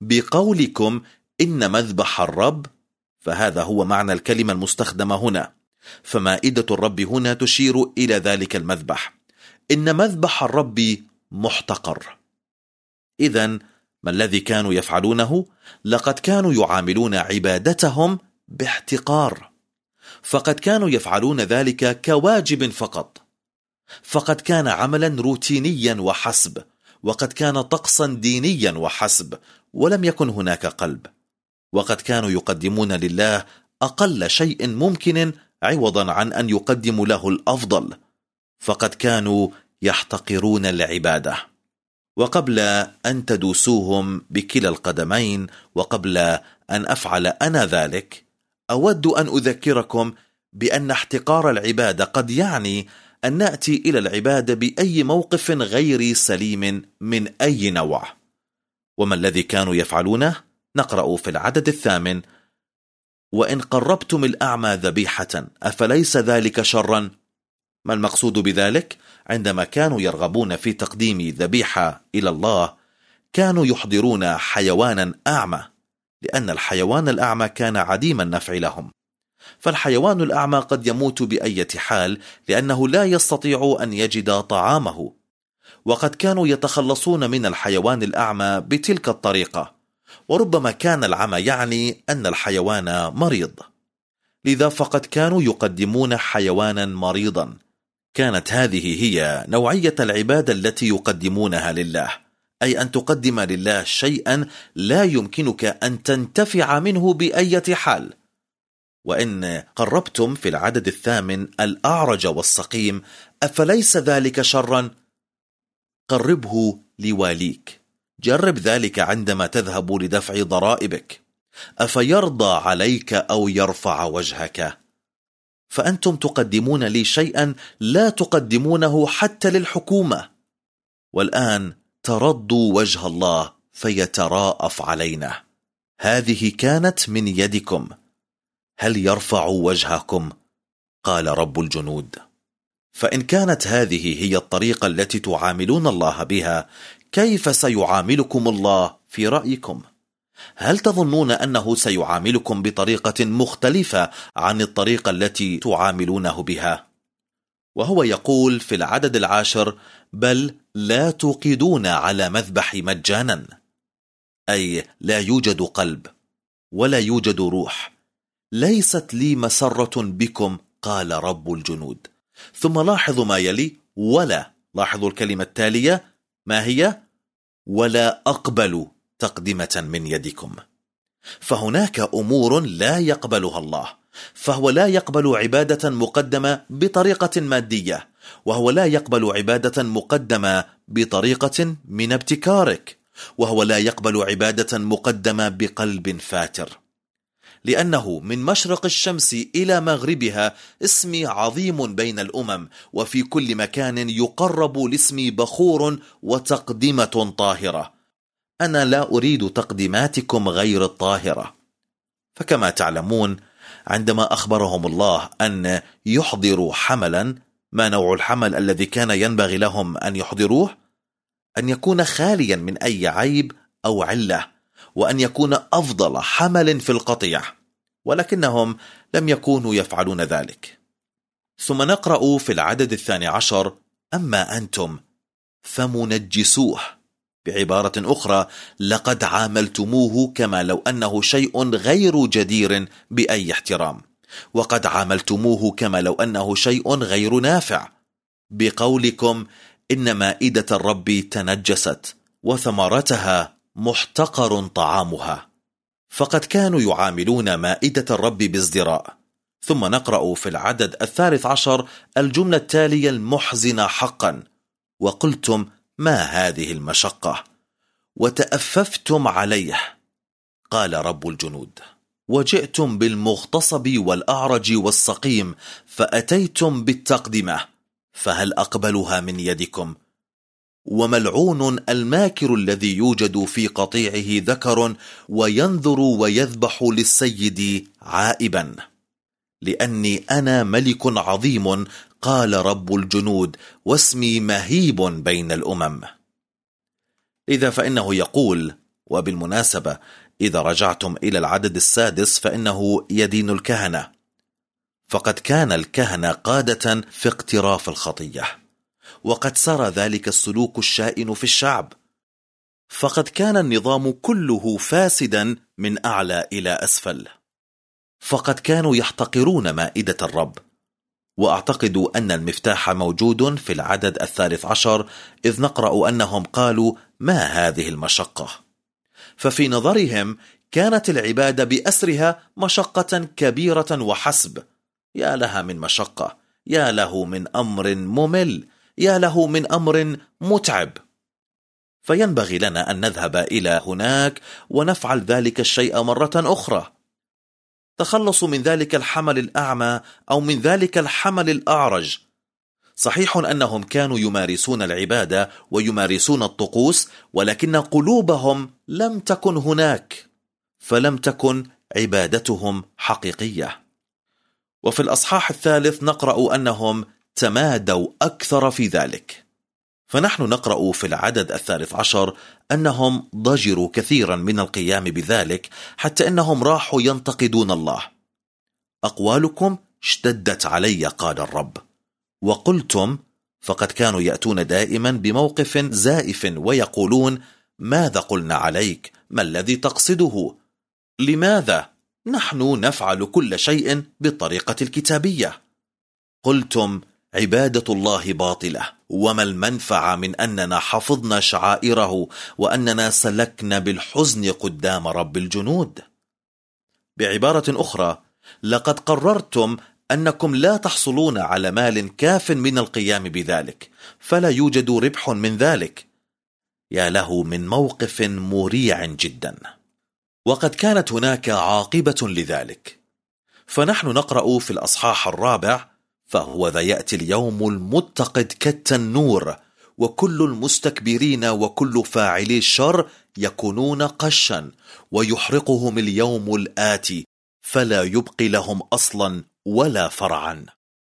بقولكم إن مذبح الرب، فهذا هو معنى الكلمة المستخدمة هنا، فمائدة الرب هنا تشير إلى ذلك المذبح. إن مذبح الرب محتقر. إذن ما الذي كانوا يفعلونه؟ لقد كانوا يعاملون عبادتهم باحتقار، فقد كانوا يفعلون ذلك كواجب فقط، فقد كان عملا روتينيا وحسب، وقد كان طقسا دينيا وحسب، ولم يكن هناك قلب. وقد كانوا يقدمون لله أقل شيء ممكن عوضا عن أن يقدموا له الأفضل، فقد كانوا يحتقرون العبادة. وقبل أن تدوسوهم بكلا القدمين، وقبل أن أفعل أنا ذلك، أود أن أذكركم بأن احتقار العبادة قد يعني أن نأتي إلى العبادة بأي موقف غير سليم من أي نوع. وما الذي كانوا يفعلونه؟ نقرأ في العدد الثامن: وإن قربتم الأعمى ذبيحة أفليس ذلك شرا؟ ما المقصود بذلك؟ عندما كانوا يرغبون في تقديم ذبيحة إلى الله كانوا يحضرون حيوانا أعمى، لأن الحيوان الأعمى كان عديم النفع لهم. فالحيوان الأعمى قد يموت بأي حال لأنه لا يستطيع أن يجد طعامه، وقد كانوا يتخلصون من الحيوان الأعمى بتلك الطريقة، وربما كان العمى يعني أن الحيوان مريض، لذا فقد كانوا يقدمون حيوانا مريضا. كانت هذه هي نوعية العبادة التي يقدمونها لله، أي أن تقدم لله شيئا لا يمكنك أن تنتفع منه بأي حال. وإن قربتم في العدد الثامن الأعرج والسقيم أفليس ذلك شرا؟ قربه لواليك. جرب ذلك عندما تذهب لدفع ضرائبك. أفيرضى عليك أو يرفع وجهك؟ فأنتم تقدمون لي شيئا لا تقدمونه حتى للحكومة، والآن تردوا وجه الله فيتراءف علينا. هذه كانت من يدكم، هل يرفع وجهكم؟ قال رب الجنود. فإن كانت هذه هي الطريقة التي تعاملون الله بها، كيف سيعاملكم الله في رأيكم؟ هل تظنون أنه سيعاملكم بطريقة مختلفة عن الطريقة التي تعاملونه بها؟ وهو يقول في العدد العاشر: بل لا توقدون على مذبح مجانا، أي لا يوجد قلب ولا يوجد روح. ليست لي مسرة بكم، قال رب الجنود. ثم لاحظوا ما يلي: ولا. لاحظوا الكلمة التالية ما هي؟ ولا أقبل تقدمة من يدكم. فهناك أمور لا يقبلها الله، فهو لا يقبل عبادة مقدمة بطريقة مادية، وهو لا يقبل عبادة مقدمة بطريقة من ابتكارك، وهو لا يقبل عبادة مقدمة بقلب فاتر، لأنه من مشرق الشمس إلى مغربها اسمي عظيم بين الأمم، وفي كل مكان يقرب لاسمي بخور وتقدمة طاهرة. أنا لا أريد تقديماتكم غير الطاهرة. فكما تعلمون، عندما أخبرهم الله أن يحضروا حملا، ما نوع الحمل الذي كان ينبغي لهم أن يحضروه؟ أن يكون خاليا من أي عيب أو علة، وأن يكون أفضل حمل في القطيع، ولكنهم لم يكونوا يفعلون ذلك. ثم نقرأ في العدد الثاني عشر: أما أنتم فمنجسوه. بعبارة أخرى، لقد عاملتموه كما لو أنه شيء غير جدير بأي احترام، وقد عاملتموه كما لو أنه شيء غير نافع، بقولكم إن مائدة الرب تنجست وثمرتها محتقر طعامها. فقد كانوا يعاملون مائدة الرب بازدراء. ثم نقرأ في العدد الثالث عشر الجملة التالية المحزنة حقا: وقلتم ما هذه المشقة وتأففتم عليه، قال رب الجنود، وجئتم بالمغتصب والأعرج والسقيم فأتيتم بالتقدمة، فهل أقبلها من يدكم؟ وملعون الماكر الذي يوجد في قطيعه ذكر وينذر ويذبح للسيد عائبا، لأني أنا ملك عظيم، قال رب الجنود، واسمي مهيب بين الأمم. إذا فإنه يقول، وبالمناسبة إذا رجعتم إلى العدد السادس فإنه يدين الكهنة، فقد كان الكهنة قادة في اقتراف الخطية، وقد سرى ذلك السلوك الشائن في الشعب، فقد كان النظام كله فاسدا من أعلى إلى أسفل، فقد كانوا يحتقرون مائدة الرب. وأعتقد أن المفتاح موجود في العدد الثالث عشر، إذ نقرأ أنهم قالوا ما هذه المشقة. ففي نظرهم كانت العبادة بأسرها مشقة كبيرة وحسب. يا لها من مشقة، يا له من أمر ممل، يا له من أمر متعب. فينبغي لنا أن نذهب إلى هناك ونفعل ذلك الشيء مرة أخرى. تخلصوا من ذلك الحمل الأعمى أو من ذلك الحمل الأعرج. صحيح أنهم كانوا يمارسون العبادة ويمارسون الطقوس، ولكن قلوبهم لم تكن هناك، فلم تكن عبادتهم حقيقية. وفي الأصحاح الثالث نقرأ أنهم تمادوا أكثر في ذلك. فنحن نقرأ في العدد الثالث عشر أنهم ضجروا كثيرا من القيام بذلك، حتى أنهم راحوا ينتقدون الله. أقوالكم اشتدت علي، قال الرب، وقلتم، فقد كانوا يأتون دائما بموقف زائف ويقولون ماذا قلنا عليك؟ ما الذي تقصده؟ لماذا؟ نحن نفعل كل شيء بالطريقة الكتابية. قلتم عبادة الله باطلة، وما المنفعة من أننا حفظنا شعائره وأننا سلكنا بالحزن قدام رب الجنود. بعبارة أخرى، لقد قررتم أنكم لا تحصلون على مال كاف من القيام بذلك، فلا يوجد ربح من ذلك. يا له من موقف مريع جدا. وقد كانت هناك عاقبة لذلك. فنحن نقرأ في الأصحاح الرابع: فهو ذا يأتي اليوم المتقد كالتنور، وكل المستكبرين وكل فاعلي الشر يكونون قشا، ويحرقهم اليوم الآتي، فلا يبقي لهم أصلا ولا فرعا.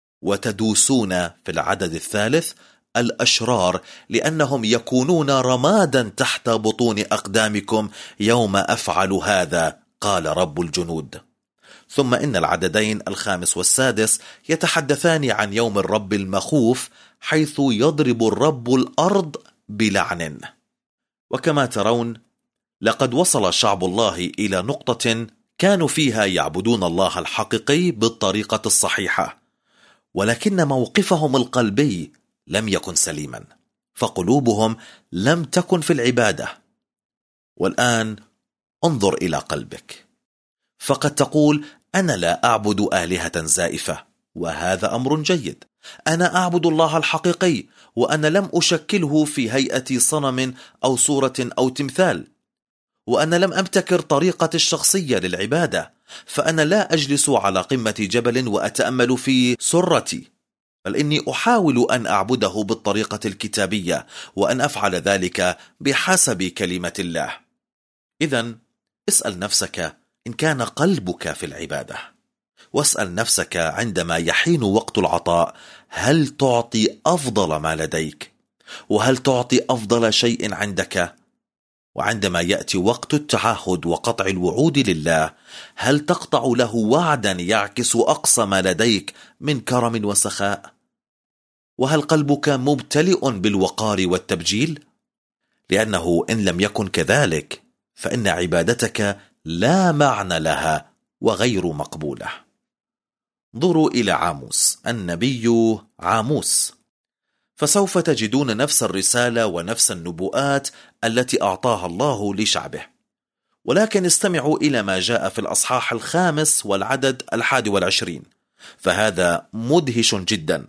وتدوسون في العدد الثالث الأشرار، لأنهم يكونون رمادا تحت بطون أقدامكم يوم أفعل هذا، قال رب الجنود. ثم إن العددين الخامس والسادس يتحدثان عن يوم الرب المخوف، حيث يضرب الرب الأرض بلعن. وكما ترون، لقد وصل شعب الله إلى نقطة كانوا فيها يعبدون الله الحقيقي بالطريقة الصحيحة، ولكن موقفهم القلبي لم يكن سليما، فقلوبهم لم تكن في العبادة. والآن انظر إلى قلبك، فقد تقول أنا لا أعبد آلهة زائفة، وهذا أمر جيد. أنا أعبد الله الحقيقي، وأنا لم أشكله في هيئة صنم أو صورة أو تمثال، وأنا لم أبتكر طريقة الشخصية للعبادة، فأنا لا أجلس على قمة جبل وأتأمل في سرتي، بل إني أحاول أن أعبده بالطريقة الكتابية، وأن أفعل ذلك بحسب كلمة الله. إذن اسأل نفسك إن كان قلبك في العبادة، واسأل نفسك عندما يحين وقت العطاء، هل تعطي أفضل ما لديك؟ وهل تعطي أفضل شيء عندك؟ وعندما يأتي وقت التعهد وقطع الوعود لله، هل تقطع له وعدا يعكس أقصى ما لديك من كرم وسخاء؟ وهل قلبك ممتلئ بالوقار والتبجيل؟ لأنه إن لم يكن كذلك، فإن عبادتك لا معنى لها وغير مقبولة. انظروا إلى عاموس، النبي عاموس، فسوف تجدون نفس الرسالة ونفس النبوءات التي أعطاها الله لشعبه. ولكن استمعوا إلى ما جاء في الأصحاح الخامس والعدد الحادي والعشرين، فهذا مدهش جدا.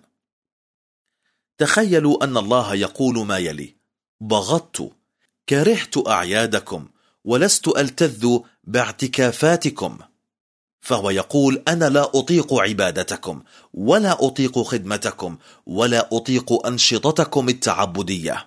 تخيلوا أن الله يقول ما يلي: بغضت، كرهت أعيادكم، ولست ألتذ باعتكافاتكم. فهو يقول: أنا لا أطيق عبادتكم، ولا أطيق خدمتكم، ولا أطيق أنشطتكم التعبدية.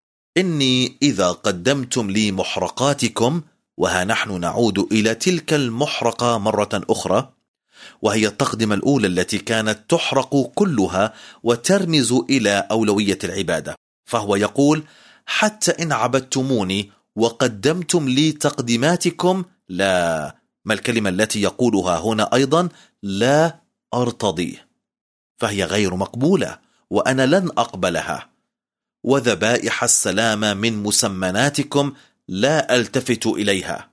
إني إذا قدمتم لي محرقاتكم، وها نحن نعود إلى تلك المحرقة مرة أخرى، وهي التقدمة الأولى التي كانت تحرق كلها وترمز إلى أولوية العبادة. فهو يقول: حتى إن عبدتموني وقدمتم لي تقديماتكم، لا، ما الكلمة التي يقولها هنا أيضا؟ لا أرتضي، فهي غير مقبولة وأنا لن أقبلها. وذبائح السلام من مسمناتكم لا ألتفت إليها.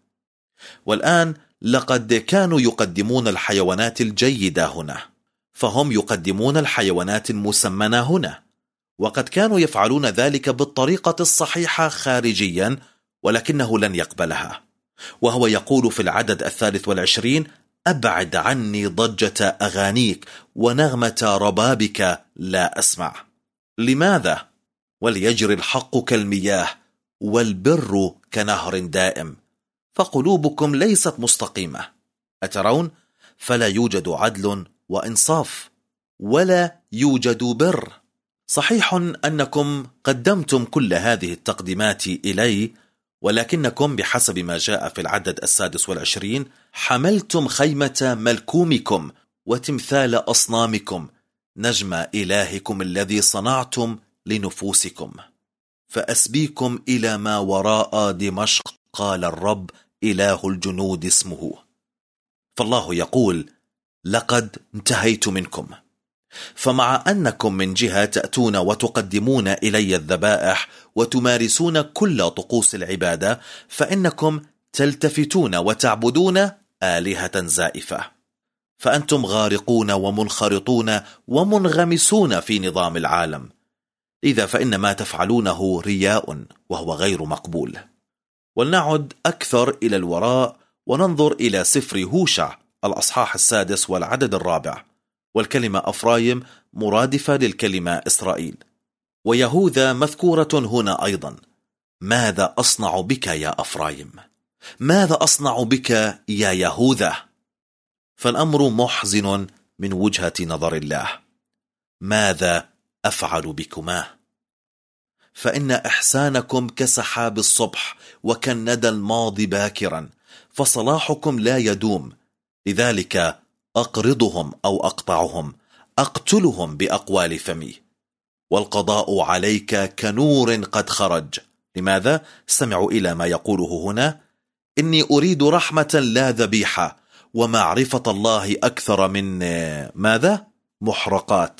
والآن لقد كانوا يقدمون الحيوانات الجيدة هنا، فهم يقدمون الحيوانات المسمنة هنا، وقد كانوا يفعلون ذلك بالطريقة الصحيحة خارجيا، ولكنه لن يقبلها. وهو يقول في العدد الثالث والعشرين: أبعد عني ضجة أغانيك ونغمة ربابك لا أسمع. لماذا؟ وليجري الحق كالمياه والبر كنهر دائم، فقلوبكم ليست مستقيمة. أترون؟ فلا يوجد عدل وإنصاف، ولا يوجد بر. صحيح أنكم قدمتم كل هذه التقديمات إلي، ولكنكم بحسب ما جاء في العدد السادس والعشرين حملتم خيمة ملكومكم وتمثال أصنامكم، نجم إلهكم الذي صنعتم لنفوسكم، فأسبيكم إلى ما وراء دمشق، قال الرب إله الجنود اسمه. فالله يقول: لقد انتهيت منكم. فمع أنكم من جهة تأتون وتقدمون إلي الذبائح وتمارسون كل طقوس العبادة، فإنكم تلتفتون وتعبدون آلهة زائفة، فأنتم غارقون ومنخرطون ومنغمسون في نظام العالم. إذا فإن ما تفعلونه رياء وهو غير مقبول. ولنعد أكثر إلى الوراء وننظر إلى سفر هوشع الأصحاح السادس والعدد الرابع، والكلمة أفرايم مرادفة للكلمة إسرائيل، ويهوذا مذكورة هنا أيضا. ماذا أصنع بك يا أفرايم؟ ماذا أصنع بك يا يهوذا؟ فالأمر محزن من وجهة نظر الله. ماذا أفعل بكما؟ فإن إحسانكم كسحاب الصبح وكالندى الماضي باكرا، فصلاحكم لا يدوم. لذلك أقرضهم أو أقطعهم، أقتلهم بأقوال فمي، والقضاء عليك كنور قد خرج. لماذا؟ استمعوا إلى ما يقوله هنا: إني أريد رحمة لا ذبيحة، ومعرفة الله أكثر من ماذا؟ محرقات.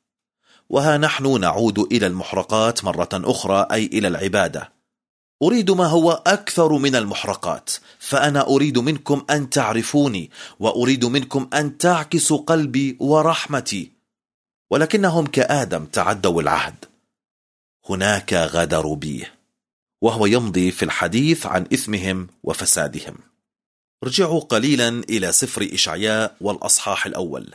وها نحن نعود إلى المحرقات مرة أخرى، أي إلى العبادة. أريد ما هو أكثر من المحرقات، فأنا أريد منكم أن تعرفوني، وأريد منكم أن تعكسوا قلبي ورحمتي. ولكنهم كآدم تعدوا العهد، هناك غدروا بي. وهو يمضي في الحديث عن إثمهم وفسادهم. رجعوا قليلا إلى سفر إشعياء والأصحاح الأول.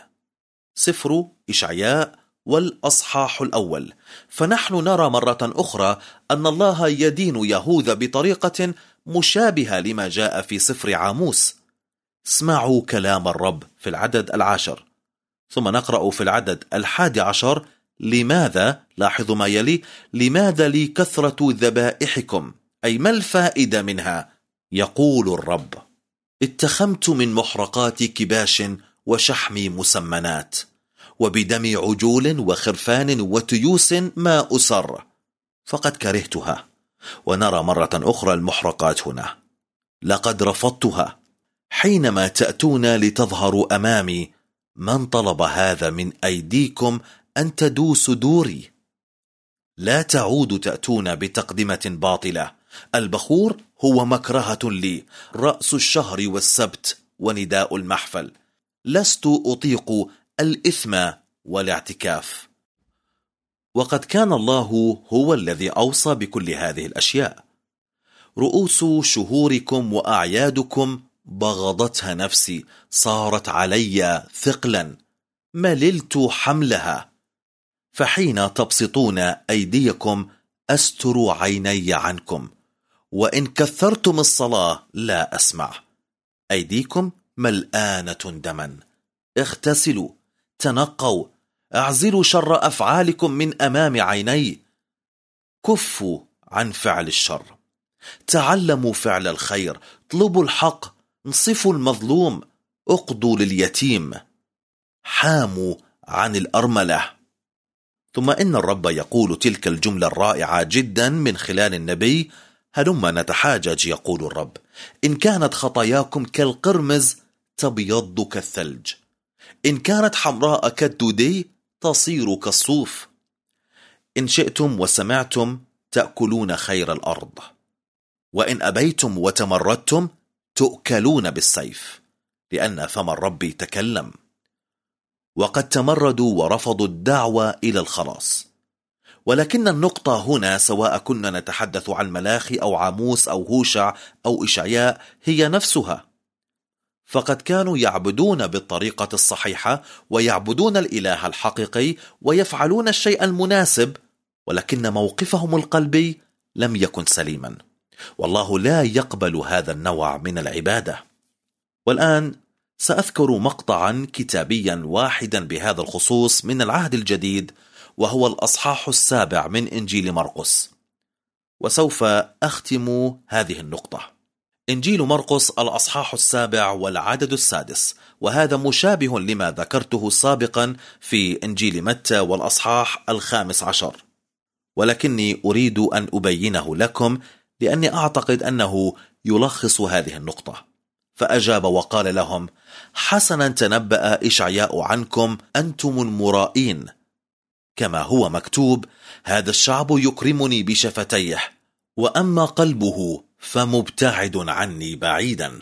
سفر إشعياء والأصحاح الأول، فنحن نرى مرة أخرى أن الله يدين يهوذا بطريقة مشابهة لما جاء في سفر عاموس. اسمعوا كلام الرب في العدد العاشر، ثم نقرأ في العدد الحادي عشر: لماذا، لاحظوا ما يلي، لماذا لي كثرة ذبائحكم، أي ما الفائدة منها؟ يقول الرب: اتخمت من محرقات كباش وشحم مسمنات، وبدم عجول وخرفان وتيوس ما أسر، فقد كرهتها. ونرى مرة أخرى المحرقات هنا: لقد رفضتها. حينما تأتون لتظهروا أمامي، من طلب هذا من أيديكم أن تدوسوا دوري؟ لا تعودوا تأتون بتقدمة باطلة. البخور هو مكرهة لي، رأس الشهر والسبت ونداء المحفل. لست أطيق الإثم والاعتكاف. وقد كان الله هو الذي أوصى بكل هذه الأشياء، رؤوس شهوركم وأعيادكم بغضتها نفسي، صارت علي ثقلا، مللت حملها. فحين تبسطون أيديكم أستر عيني عنكم، وإن كثرتم الصلاة لا أسمع. أيديكم ملآنة دما، اغتسلوا، تنقوا، اعزلوا شر أفعالكم من أمام عيني. كفوا عن فعل الشر، تعلموا فعل الخير، اطلبوا الحق، انصفوا المظلوم، اقضوا لليتيم، حاموا عن الأرملة. ثم إن الرب يقول تلك الجملة الرائعة جدا من خلال النبي: هلما نتحاجج يقول الرب، إن كانت خطاياكم كالقرمز تبيض كالثلج، إن كانت حمراء كالدودي تصير كالصوف. إن شئتم وسمعتم تأكلون خير الأرض، وإن أبيتم وتمردتم تؤكلون بالسيف، لأن فم الرب تكلم. وقد تمردوا ورفضوا الدعوة إلى الخلاص. ولكن النقطة هنا، سواء كنا نتحدث عن ملاخي أو عاموس أو هوشع أو إشعياء، هي نفسها. فقد كانوا يعبدون بالطريقة الصحيحة ويعبدون الإله الحقيقي ويفعلون الشيء المناسب، ولكن موقفهم القلبي لم يكن سليما، والله لا يقبل هذا النوع من العبادة. والآن سأذكر مقطعا كتابيا واحدا بهذا الخصوص من العهد الجديد، وهو الأصحاح السابع من إنجيل مرقس، وسوف أختم هذه النقطة. إنجيل مرقس الأصحاح السابع والعدد السادس، وهذا مشابه لما ذكرته سابقا في إنجيل متى والأصحاح الخامس عشر، ولكني أريد أن أبينه لكم لأني أعتقد أنه يلخص هذه النقطة. فأجاب وقال لهم: حسنا تنبأ إشعياء عنكم أنتم المرائين، كما هو مكتوب: هذا الشعب يكرمني بشفتيه، وأما قلبه فمبتعد عني بعيدا.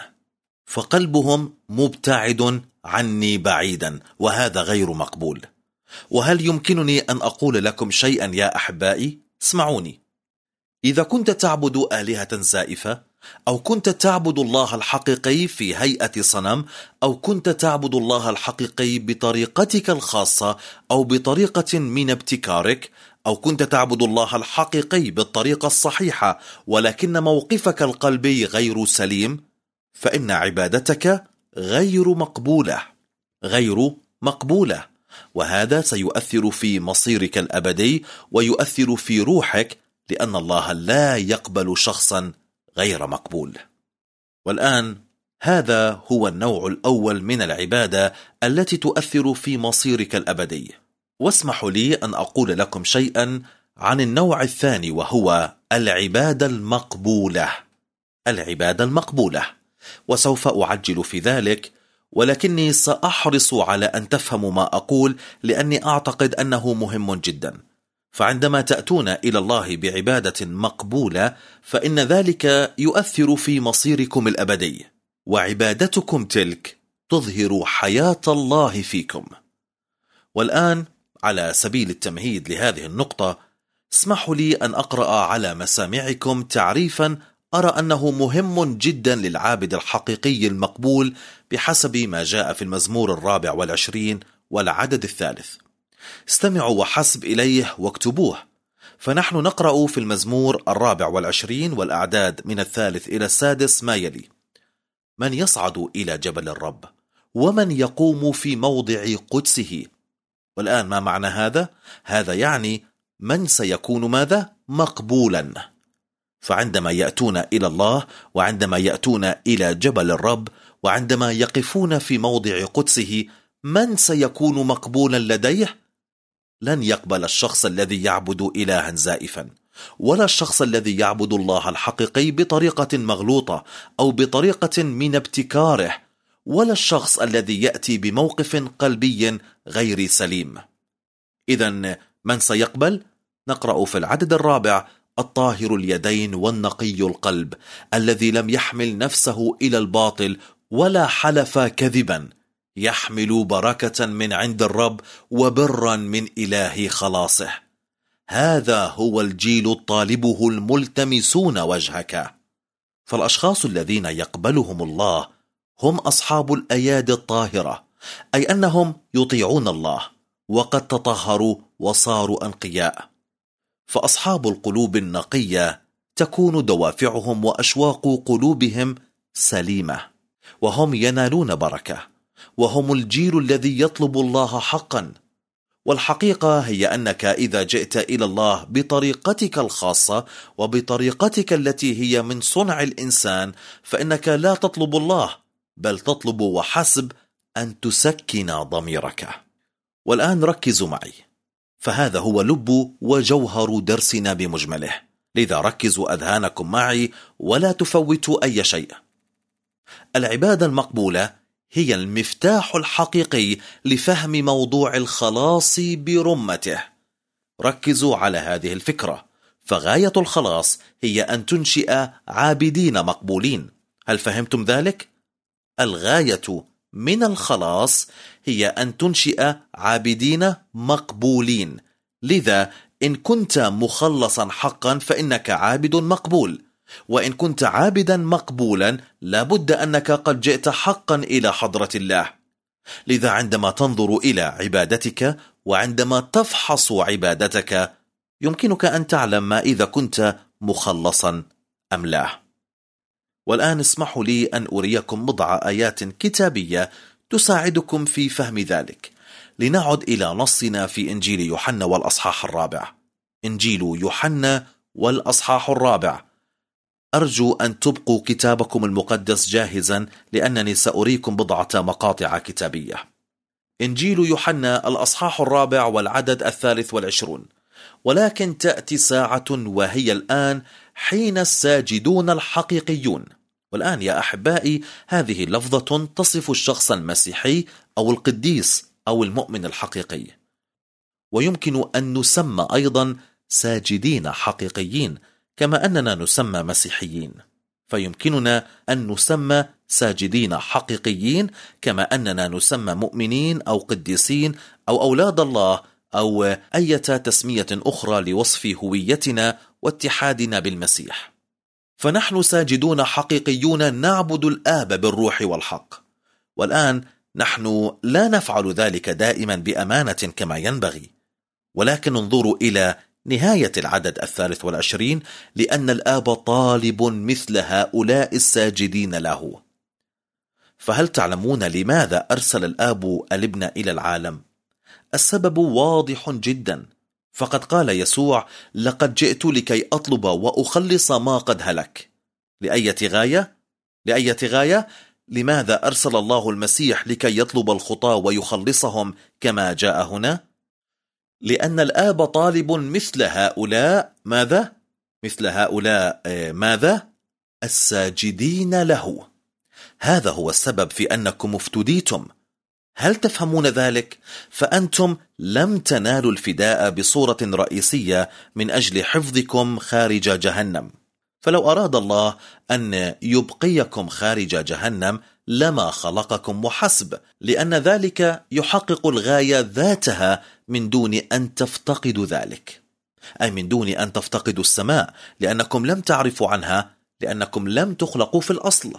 فقلبهم مبتعد عني بعيدا، وهذا غير مقبول. وهل يمكنني أن أقول لكم شيئا يا أحبائي؟ اسمعوني. إذا كنت تعبد آلهة زائفة، أو كنت تعبد الله الحقيقي في هيئة صنم، أو كنت تعبد الله الحقيقي بطريقتك الخاصة أو بطريقة من ابتكارك، أو كنت تعبد الله الحقيقي بالطريقة الصحيحة ولكن موقفك القلبي غير سليم، فإن عبادتك غير مقبولة غير مقبولة وهذا سيؤثر في مصيرك الأبدي ويؤثر في روحك، لأن الله لا يقبل شخصا غير مقبول. والآن هذا هو النوع الأول من العبادة التي تؤثر في مصيرك الأبدي. واسمحوا لي أن أقول لكم شيئا عن النوع الثاني، وهو العبادة المقبولة. العبادة المقبولة، وسوف أعجل في ذلك، ولكني سأحرص على أن تفهموا ما أقول، لأني أعتقد أنه مهم جدا. فعندما تأتون إلى الله بعبادة مقبولة، فإن ذلك يؤثر في مصيركم الأبدي، وعبادتكم تلك تظهر حياة الله فيكم. والآن على سبيل التمهيد لهذه النقطة، اسمحوا لي أن أقرأ على مسامعكم تعريفا أرى أنه مهم جدا للعابد الحقيقي المقبول بحسب ما جاء في المزمور الرابع والعشرين والعدد الثالث. استمعوا وحسب إليه واكتبوه. فنحن نقرأ في المزمور الرابع والعشرين والأعداد من الثالث إلى السادس ما يلي: من يصعد إلى جبل الرب، ومن يقوم في موضع قدسه. والآن ما معنى هذا؟ هذا يعني من سيكون ماذا؟ مقبولا. فعندما يأتون إلى الله، وعندما يأتون إلى جبل الرب، وعندما يقفون في موضع قدسه، من سيكون مقبولا لديه؟ لن يقبل الشخص الذي يعبد إلها زائفا، ولا الشخص الذي يعبد الله الحقيقي بطريقة مغلوطة أو بطريقة من ابتكاره، ولا الشخص الذي يأتي بموقف قلبي غير سليم. إذن من سيقبل؟ نقرأ في العدد الرابع: الطاهر اليدين والنقي القلب، الذي لم يحمل نفسه إلى الباطل ولا حلف كذبا، يحمل بركة من عند الرب وبرا من إله خلاصه. هذا هو الجيل الطالبه الملتمسون وجهك. فالأشخاص الذين يقبلهم الله هم أصحاب الأيادي الطاهرة، أي أنهم يطيعون الله وقد تطهروا وصاروا أنقياء. فأصحاب القلوب النقية تكون دوافعهم وأشواق قلوبهم سليمة، وهم ينالون بركة، وهم الجيل الذي يطلب الله حقا. والحقيقة هي أنك إذا جئت إلى الله بطريقتك الخاصة وبطريقتك التي هي من صنع الإنسان، فإنك لا تطلب الله، بل تطلب وحسب أن تسكن ضميرك. والآن ركزوا معي، فهذا هو لب وجوهر درسنا بمجمله، لذا ركزوا أذهانكم معي ولا تفوتوا أي شيء. العبادة المقبولة هي المفتاح الحقيقي لفهم موضوع الخلاص برمته. ركزوا على هذه الفكرة، فغاية الخلاص هي أن تنشئ عابدين مقبولين. هل فهمتم ذلك؟ الغاية من الخلاص هي أن تنشئ عابدين مقبولين، لذا إن كنت مخلصا حقا فإنك عابد مقبول، وإن كنت عابدا مقبولا لابد أنك قد جئت حقا إلى حضرة الله. لذا عندما تنظر إلى عبادتك وعندما تفحص عبادتك يمكنك أن تعلم ما إذا كنت مخلصا أم لا. والآن اسمحوا لي أن أريكم بضع آيات كتابية تساعدكم في فهم ذلك. لنعد إلى نصنا في إنجيل يوحنا والأصحاح الرابع. إنجيل يوحنا والأصحاح الرابع. أرجو أن تبقوا كتابكم المقدس جاهزا، لأنني سأريكم بضعة مقاطع كتابية. إنجيل يوحنا الأصحاح الرابع والعدد الثالث والعشرون. ولكن تأتي ساعة وهي الآن حين الساجدون الحقيقيون. والآن يا أحبائي هذه لفظة تصف الشخص المسيحي أو القديس أو المؤمن الحقيقي، ويمكن أن نسمى أيضا ساجدين حقيقيين كما أننا نسمى مسيحيين، فيمكننا أن نسمى ساجدين حقيقيين كما أننا نسمى مؤمنين أو قديسين أو أولاد الله أو أي تسمية أخرى لوصف هويتنا واتحادنا بالمسيح. فنحن ساجدون حقيقيون نعبد الآب بالروح والحق. والآن نحن لا نفعل ذلك دائما بأمانة كما ينبغي، ولكن انظروا إلى نهاية العدد الثالث والعشرين: لأن الآب طالب مثل هؤلاء الساجدين له. فهل تعلمون لماذا أرسل الآب الابن إلى العالم؟ السبب واضح جدا، فقد قال يسوع: لقد جئت لكي أطلب وأخلص ما قد هلك. لأية غاية؟ لأية غاية؟ لماذا أرسل الله المسيح لكي يطلب الخطاة ويخلصهم كما جاء هنا؟ لأن الآب طالب مثل هؤلاء. ماذا؟ مثل هؤلاء ماذا؟ الساجدين له. هذا هو السبب في أنكم افتديتم. هل تفهمون ذلك؟ فأنتم لم تنالوا الفداء بصورة رئيسية من أجل حفظكم خارج جهنم. فلو أراد الله أن يبقيكم خارج جهنم لما خلقكم وحسب، لأن ذلك يحقق الغاية ذاتها من دون أن تفتقدوا ذلك، أي من دون أن تفتقدوا السماء، لأنكم لم تعرفوا عنها، لأنكم لم تخلقوا في الأصل.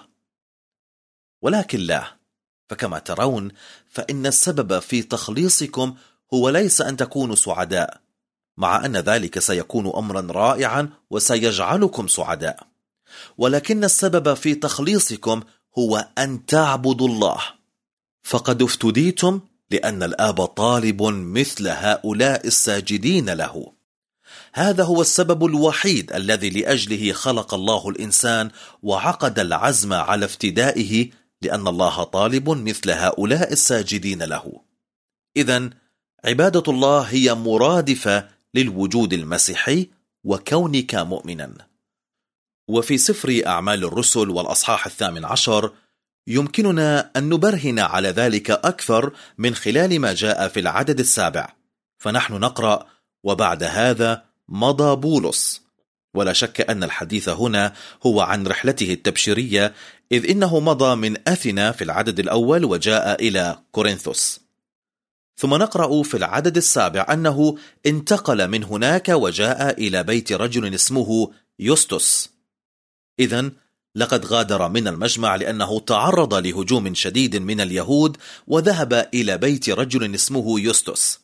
ولكن لا، فكما ترون فإن السبب في تخليصكم هو ليس أن تكونوا سعداء، مع أن ذلك سيكون أمرا رائعا وسيجعلكم سعداء، ولكن السبب في تخليصكم هو أن تعبدوا الله. فقد افتديتم لأن الآب طالب مثل هؤلاء الساجدين له. هذا هو السبب الوحيد الذي لأجله خلق الله الإنسان وعقد العزم على افتدائه، لأن الله طالب مثل هؤلاء الساجدين له. إذن عبادة الله هي مرادفة للوجود المسيحي وكونك مؤمنا. وفي سفر أعمال الرسل والأصحاح الثامن عشر يمكننا أن نبرهن على ذلك أكثر من خلال ما جاء في العدد السابع. فنحن نقرأ: وبعد هذا مضى بولس. ولا شك أن الحديث هنا هو عن رحلته التبشيرية، إذ إنه مضى من أثينا في العدد الأول وجاء إلى كورنثوس. ثم نقرأ في العدد السابع أنه انتقل من هناك وجاء إلى بيت رجل اسمه يوستوس. إذن لقد غادر من المجمع لأنه تعرض لهجوم شديد من اليهود وذهب إلى بيت رجل اسمه يوستوس.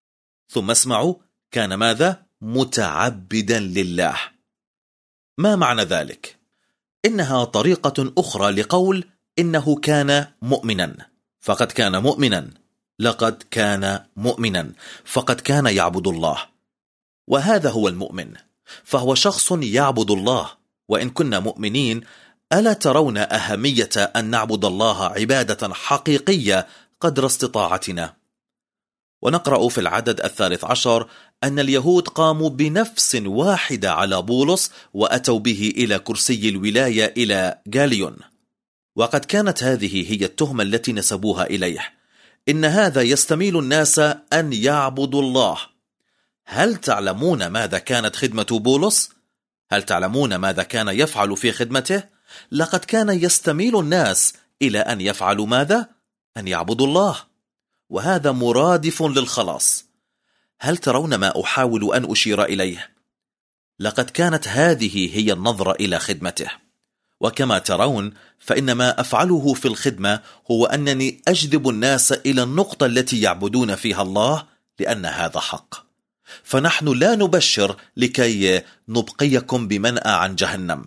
ثم اسمعوا، كان ماذا؟ متعبدا لله. ما معنى ذلك؟ إنها طريقة أخرى لقول إنه كان مؤمنا. فقد كان مؤمنا، لقد كان مؤمنا، فقد كان يعبد الله. وهذا هو المؤمن، فهو شخص يعبد الله. وإن كنا مؤمنين، ألا ترون أهمية أن نعبد الله عبادة حقيقية قدر استطاعتنا؟ ونقرأ في العدد الثالث عشر أن اليهود قاموا بنفس واحدة على بولس وأتوا به إلى كرسي الولاية إلى غاليون. وقد كانت هذه هي التهمة التي نسبوها إليه، إن هذا يستميل الناس أن يعبدوا الله. هل تعلمون ماذا كانت خدمة بولس؟ هل تعلمون ماذا كان يفعل في خدمته؟ لقد كان يستميل الناس إلى أن يفعلوا ماذا؟ أن يعبدوا الله، وهذا مرادف للخلاص. هل ترون ما أحاول أن أشير إليه؟ لقد كانت هذه هي النظرة إلى خدمته. وكما ترون، فإن ما أفعله في الخدمة هو أنني أجذب الناس إلى النقطة التي يعبدون فيها الله، لأن هذا حق. فنحن لا نبشر لكي نبقيكم بمنأى عن جهنم،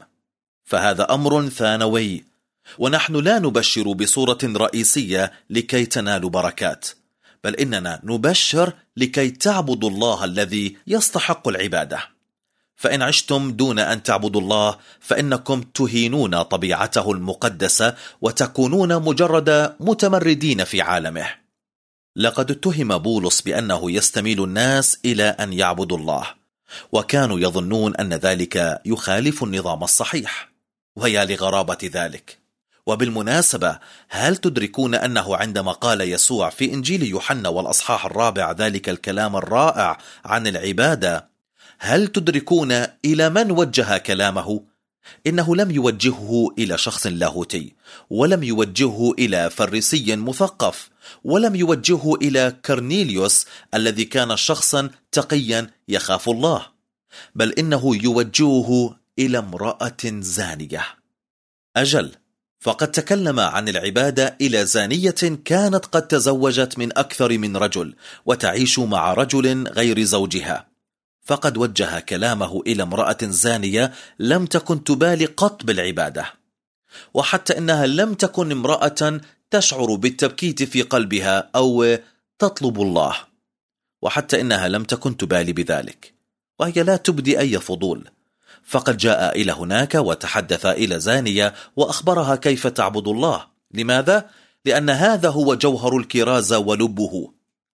فهذا أمر ثانوي. ونحن لا نبشر بصورة رئيسية لكي تنالوا بركات، بل إننا نبشر لكي تعبدوا الله الذي يستحق العبادة. فإن عشتم دون أن تعبدوا الله، فإنكم تهينون طبيعته المقدسة وتكونون مجرد متمردين في عالمه. لقد اتهم بولس بأنه يستميل الناس إلى أن يعبدوا الله، وكانوا يظنون أن ذلك يخالف النظام الصحيح. ويا لغرابة ذلك. وبالمناسبة، هل تدركون أنه عندما قال يسوع في إنجيل يوحنا والأصحاح الرابع ذلك الكلام الرائع عن العبادة، هل تدركون إلى من وجه كلامه؟ إنه لم يوجهه إلى شخص لاهوتي، ولم يوجهه إلى فريسي مثقف، ولم يوجهه إلى كرنيليوس الذي كان شخصا تقيا يخاف الله، بل إنه يوجهه إلى امرأة زانية. أجل، فقد تكلم عن العبادة إلى زانية كانت قد تزوجت من أكثر من رجل وتعيش مع رجل غير زوجها. فقد وجه كلامه إلى امرأة زانية لم تكن تبالي قط بالعبادة، وحتى إنها لم تكن امرأة تشعر بالتبكيت في قلبها أو تطلب الله، وحتى إنها لم تكن تبالي بذلك، وهي لا تبدي أي فضول. فقد جاء إلى هناك وتحدث إلى زانية وأخبرها كيف تعبد الله. لماذا؟ لأن هذا هو جوهر الكرازة ولبه.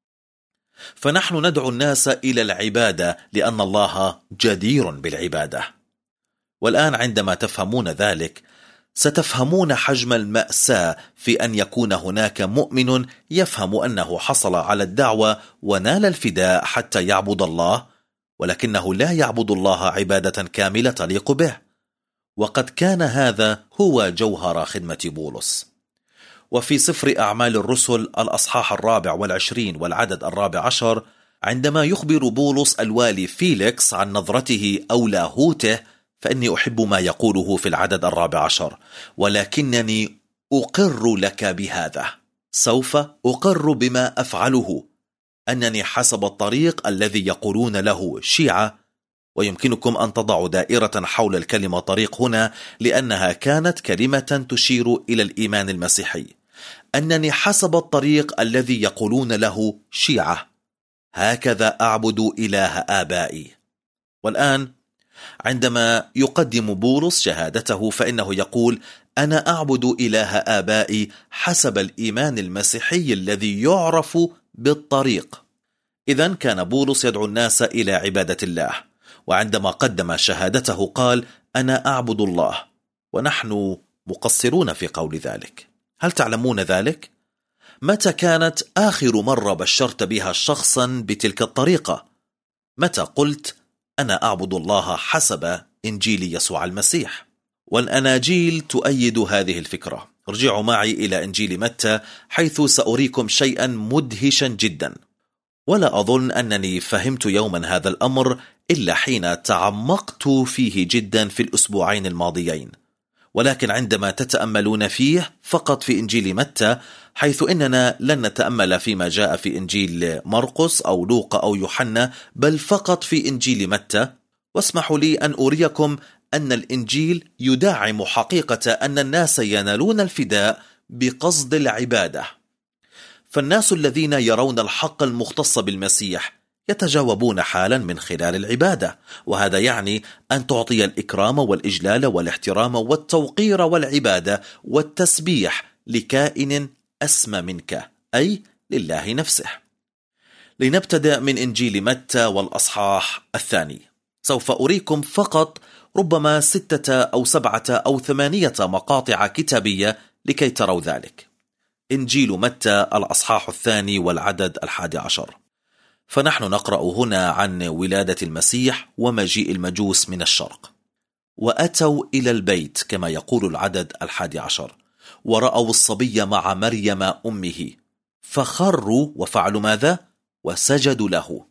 فنحن ندعو الناس إلى العبادة لأن الله جدير بالعبادة. والآن عندما تفهمون ذلك، ستفهمون حجم المأساة في أن يكون هناك مؤمن يفهم أنه حصل على الدعوة ونال الفداء حتى يعبد الله، ولكنه لا يعبد الله عبادة كاملة تليق به. وقد كان هذا هو جوهر خدمة بولس. وفي سفر أعمال الرسل الأصحاح الرابع والعشرين والعدد الرابع عشر، عندما يخبر بولس الوالي فيليكس عن نظرته أو لاهوته، فإني أحب ما يقوله في العدد الرابع عشر: ولكنني أقر لك بهذا، سوف أقر بما أفعله، أنني حسب الطريق الذي يقولون له شيعة. ويمكنكم أن تضعوا دائرة حول الكلمة طريق هنا، لأنها كانت كلمة تشير إلى الإيمان المسيحي. أنني حسب الطريق الذي يقولون له شيعة، هكذا أعبد إله آبائي. والآن عندما يقدم بولس شهادته، فإنه يقول: أنا أعبد إله آبائي حسب الإيمان المسيحي الذي يعرف بالطريق. إذن كان بولس يدعو الناس إلى عبادة الله، وعندما قدم شهادته قال: أنا أعبد الله. ونحن مقصرون في قول ذلك. هل تعلمون ذلك؟ متى كانت آخر مرة بشرت بها شخصا بتلك الطريقة؟ متى قلت: أنا أعبد الله حسب إنجيل يسوع المسيح؟ والأناجيل تؤيد هذه الفكرة. ارجعوا معي إلى إنجيل متى، حيث سأريكم شيئا مدهشا جدا. ولا أظن أنني فهمت يوما هذا الأمر إلا حين تعمقت فيه جدا في الأسبوعين الماضيين. ولكن عندما تتأملون فيه فقط في إنجيل متى، حيث إننا لن نتأمل فيما جاء في إنجيل مرقس أو لوقا أو يوحنا، بل فقط في إنجيل متى. واسمحوا لي أن أريكم أن الإنجيل يدعم حقيقة أن الناس ينالون الفداء بقصد العبادة. فالناس الذين يرون الحق المختص بالمسيح يتجاوبون حالا من خلال العبادة، وهذا يعني أن تعطي الإكرام والإجلال والاحترام والتوقير والعبادة والتسبيح لكائن أسمى منك، أي لله نفسه. لنبتدأ من إنجيل متى والأصحاح الثاني. سوف أريكم فقط ربما ستة أو سبعة أو ثمانية مقاطع كتابية لكي تروا ذلك. إنجيل متى الأصحاح الثاني والعدد الحادي عشر. فنحن نقرأ هنا عن ولادة المسيح ومجيء المجوس من الشرق. وأتوا إلى البيت كما يقول العدد الحادي عشر، ورأوا الصبي مع مريم أمه، فخروا وفعلوا ماذا؟ وسجدوا له.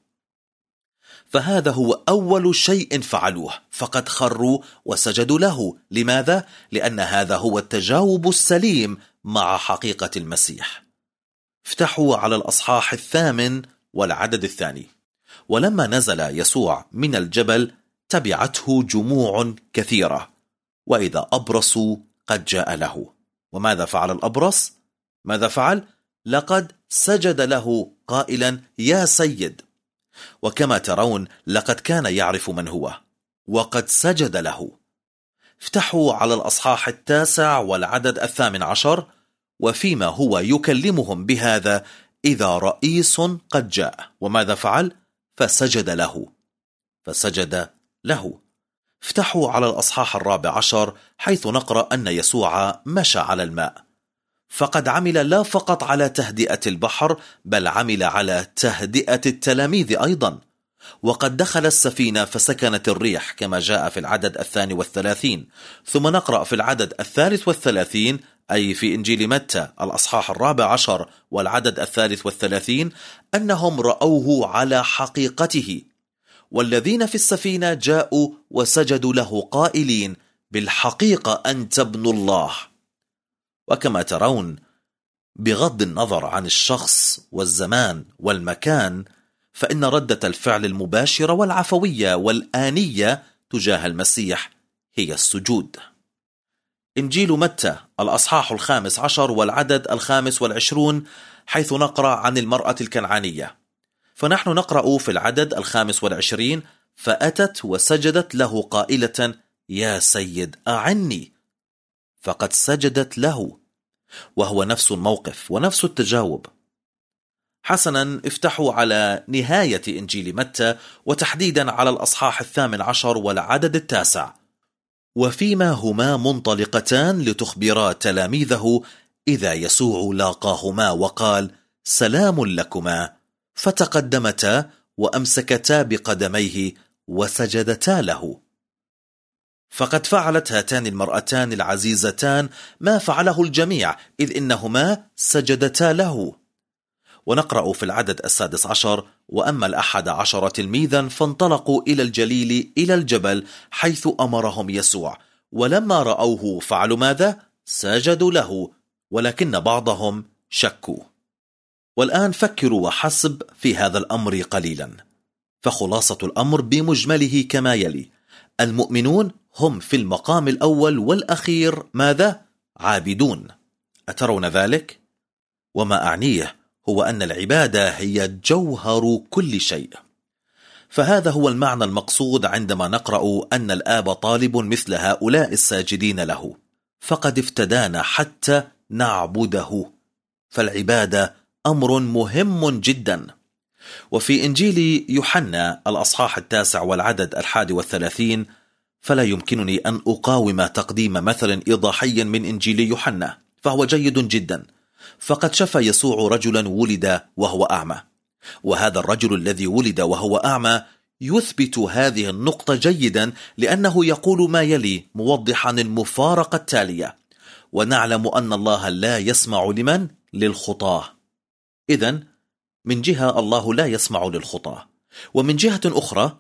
فهذا هو أول شيء فعلوه، فقد خروا وسجدوا له. لماذا؟ لأن هذا هو التجاوب السليم مع حقيقة المسيح. افتحوا على الأصحاح الثامن والعدد الثاني. ولما نزل يسوع من الجبل تبعته جموع كثيرة، وإذا أبرص قد جاء له. وماذا فعل الأبرص؟ ماذا فعل؟ لقد سجد له قائلا يا سيد. وكما ترون لقد كان يعرف من هو وقد سجد له. افتحوا على الأصحاح التاسع والعدد الثامن عشر. وفيما هو يكلمهم بهذا إذا رئيس قد جاء، وماذا فعل؟ فسجد له فسجد له. افتحوا على الأصحاح الرابع عشر حيث نقرأ أن يسوع مشى على الماء، فقد عمل لا فقط على تهدئة البحر بل عمل على تهدئة التلاميذ أيضا. وقد دخل السفينة فسكنت الريح كما جاء في العدد الثاني والثلاثين. ثم نقرأ في العدد الثالث والثلاثين أي في إنجيل متى الأصحاح الرابع عشر والعدد الثالث والثلاثين أنهم رأوه على حقيقته، والذين في السفينة جاءوا وسجدوا له قائلين بالحقيقة أنت ابن الله. وكما ترون بغض النظر عن الشخص والزمان والمكان، فإن ردة الفعل المباشرة والعفوية والآنية تجاه المسيح هي السجود. إنجيل متى الأصحاح الخامس عشر والعدد الخامس والعشرون حيث نقرأ عن المرأة الكنعانية. فنحن نقرأ في العدد الخامس والعشرين فأتت وسجدت له قائلة يا سيد أعني، فقد سجدت له، وهو نفس الموقف ونفس التجاوب. حسنا، افتحوا على نهاية إنجيل متى وتحديدا على الأصحاح الثامن عشر والعدد التاسع. وفيما هما منطلقتان لتخبرا تلاميذه إذا يسوع لاقاهما وقال سلام لكما، فتقدمتا وأمسكتا بقدميه وسجدتا له. فقد فعلت هاتان المرأتان العزيزتان ما فعله الجميع، إذ إنهما سجدتا له. ونقرأ في العدد السادس عشر وأما الأحد عشر تلميذا فانطلقوا إلى الجليل إلى الجبل حيث أمرهم يسوع، ولما رأوه فعلوا ماذا؟ سجدوا له، ولكن بعضهم شكوا. والآن فكروا وحسب في هذا الأمر قليلا. فخلاصة الأمر بمجمله كما يلي: المؤمنون هم في المقام الأول والأخير ماذا؟ عابدون. أترون ذلك؟ وما أعنيه هو أن العبادة هي جوهر كل شيء. فهذا هو المعنى المقصود عندما نقرأ أن الآب طالب مثل هؤلاء الساجدين له، فقد افتدانا حتى نعبده. فالعبادة أمر مهم جدا. وفي إنجيل يوحنا الأصحاح التاسع والعدد الحادي والثلاثين فلا يمكنني أن أقاوم تقديم مثل إيضاحي من إنجيل يوحنا، فهو جيد جدا. فقد شفى يسوع رجلا ولد وهو أعمى، وهذا الرجل الذي ولد وهو أعمى يثبت هذه النقطة جيدا، لأنه يقول ما يلي موضحا المفارقة التالية: ونعلم أن الله لا يسمع لمن؟ للخطاة. إذن من جهة الله لا يسمع للخطاة، ومن جهة أخرى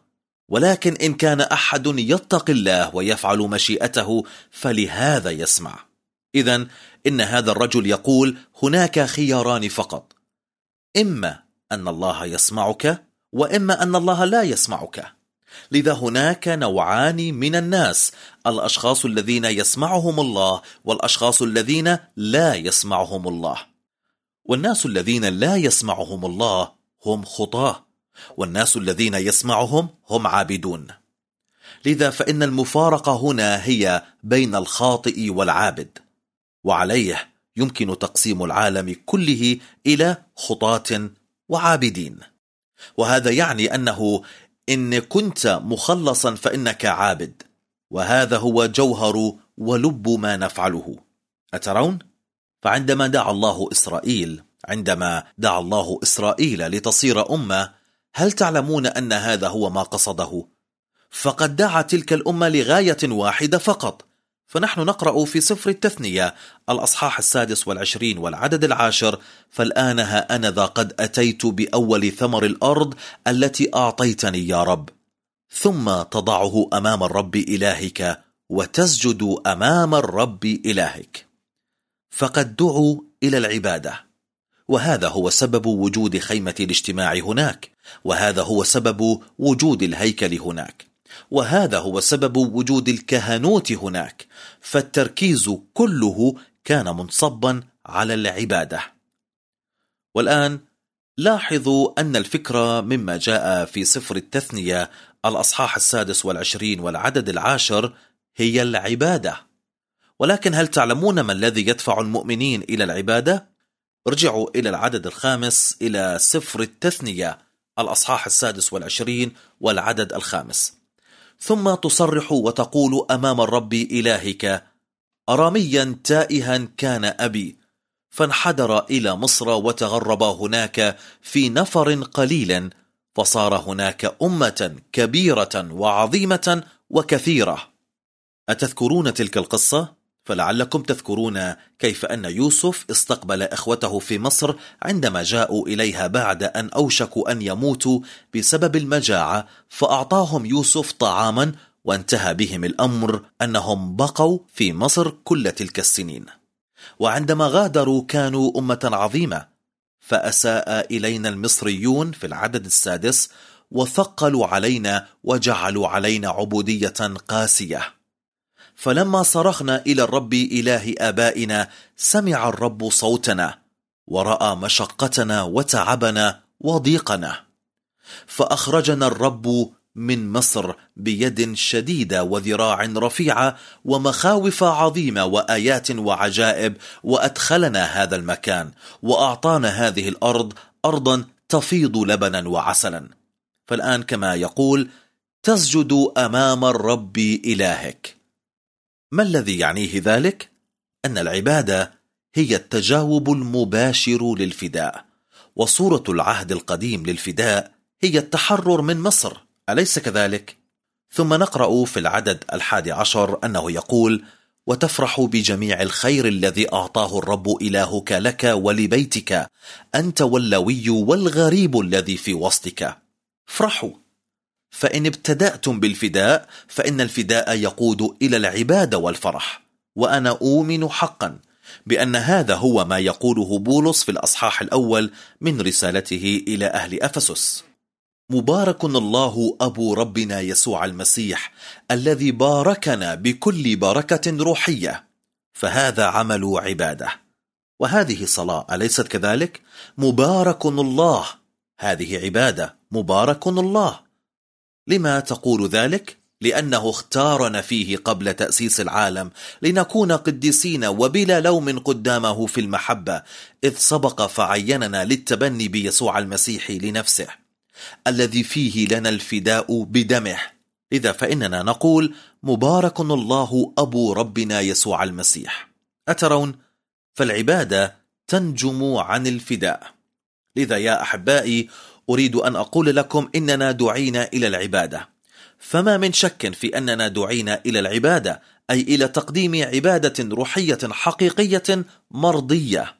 ولكن إن كان أحد يتقي الله ويفعل مشيئته فلهذا يسمع. إذن إن هذا الرجل يقول هناك خياران فقط، إما أن الله يسمعك وإما أن الله لا يسمعك. لذا هناك نوعان من الناس: الأشخاص الذين يسمعهم الله والأشخاص الذين لا يسمعهم الله. والناس الذين لا يسمعهم الله هم خطاة، والناس الذين يسمعهم هم عابدون. لذا فإن المفارقة هنا هي بين الخاطئ والعابد، وعليه يمكن تقسيم العالم كله إلى خطاة وعابدين. وهذا يعني أنه إن كنت مخلصا فإنك عابد، وهذا هو جوهر ولب ما نفعله. أترون؟ فعندما دعا الله إسرائيل عندما دعا الله إسرائيل لتصير أمة، هل تعلمون أن هذا هو ما قصده؟ فقد دعا تلك الأمة لغاية واحدة فقط. فنحن نقرأ في سفر التثنية الأصحاح السادس والعشرين والعدد العاشر: فالآن ها أنا ذا قد أتيت بأول ثمر الأرض التي أعطيتني يا رب، ثم تضعه أمام الرب إلهك وتسجد أمام الرب إلهك. فقد دعوا إلى العبادة، وهذا هو سبب وجود خيمة الاجتماع هناك، وهذا هو سبب وجود الهيكل هناك، وهذا هو سبب وجود الكهنوت هناك. فالتركيز كله كان منصبا على العبادة. والآن لاحظوا أن الفكرة مما جاء في سفر التثنية الأصحاح السادس والعشرين والعدد العاشر هي العبادة. ولكن هل تعلمون ما الذي يدفع المؤمنين إلى العبادة؟ ارجعوا إلى العدد الخامس إلى سفر التثنية الأصحاح السادس والعشرين والعدد الخامس: ثم تصرح وتقول أمام الرب إلهك: أراميا تائها كان أبي، فانحدر إلى مصر وتغرب هناك في نفر قليل، فصار هناك أمة كبيرة وعظيمة وكثيرة. أتذكرون تلك القصة؟ فلعلكم تذكرون كيف أن يوسف استقبل إخوته في مصر عندما جاءوا إليها بعد أن أوشكوا أن يموتوا بسبب المجاعة، فأعطاهم يوسف طعاما، وانتهى بهم الأمر أنهم بقوا في مصر كل تلك السنين. وعندما غادروا كانوا أمة عظيمة، فأساء إلينا المصريون في العدد السادس وثقلوا علينا وجعلوا علينا عبودية قاسية. فلما صرخنا إلى الرب إله آبائنا سمع الرب صوتنا ورأى مشقتنا وتعبنا وضيقنا، فأخرجنا الرب من مصر بيد شديدة وذراع رفيعة ومخاوف عظيمة وآيات وعجائب، وأدخلنا هذا المكان وأعطانا هذه الأرض أرضا تفيض لبنا وعسلا. فالآن كما يقول: تسجد أمام الرب إلهك. ما الذي يعنيه ذلك؟ أن العبادة هي التجاوب المباشر للفداء، وصورة العهد القديم للفداء هي التحرر من مصر، أليس كذلك؟ ثم نقرأ في العدد الحادي عشر أنه يقول: وتفرح بجميع الخير الذي أعطاه الرب إلهك لك ولبيتك، أنت واللوي والغريب الذي في وسطك. فرحوا، فإن ابتدأتم بالفداء فإن الفداء يقود إلى العبادة والفرح. وأنا أؤمن حقا بأن هذا هو ما يقوله بولس في الأصحاح الأول من رسالته إلى أهل أفسس: مبارك الله أبو ربنا يسوع المسيح الذي باركنا بكل بركة روحية. فهذا عمل عبادة، وهذه صلاة، أليست كذلك؟ مبارك الله، هذه عبادة، مبارك الله. لما تقول ذلك؟ لأنه اختارنا فيه قبل تأسيس العالم لنكون قديسين وبلا لوم قدامه في المحبة، إذ سبق فعيننا للتبني بيسوع المسيح لنفسه، الذي فيه لنا الفداء بدمه. إذا فإننا نقول مبارك الله أبو ربنا يسوع المسيح. أترون؟ فالعبادة تنجم عن الفداء. لذا يا أحبائي أريد أن أقول لكم إننا دعينا إلى العبادة، فما من شك في أننا دعينا إلى العبادة، أي إلى تقديم عبادة روحية حقيقية مرضية.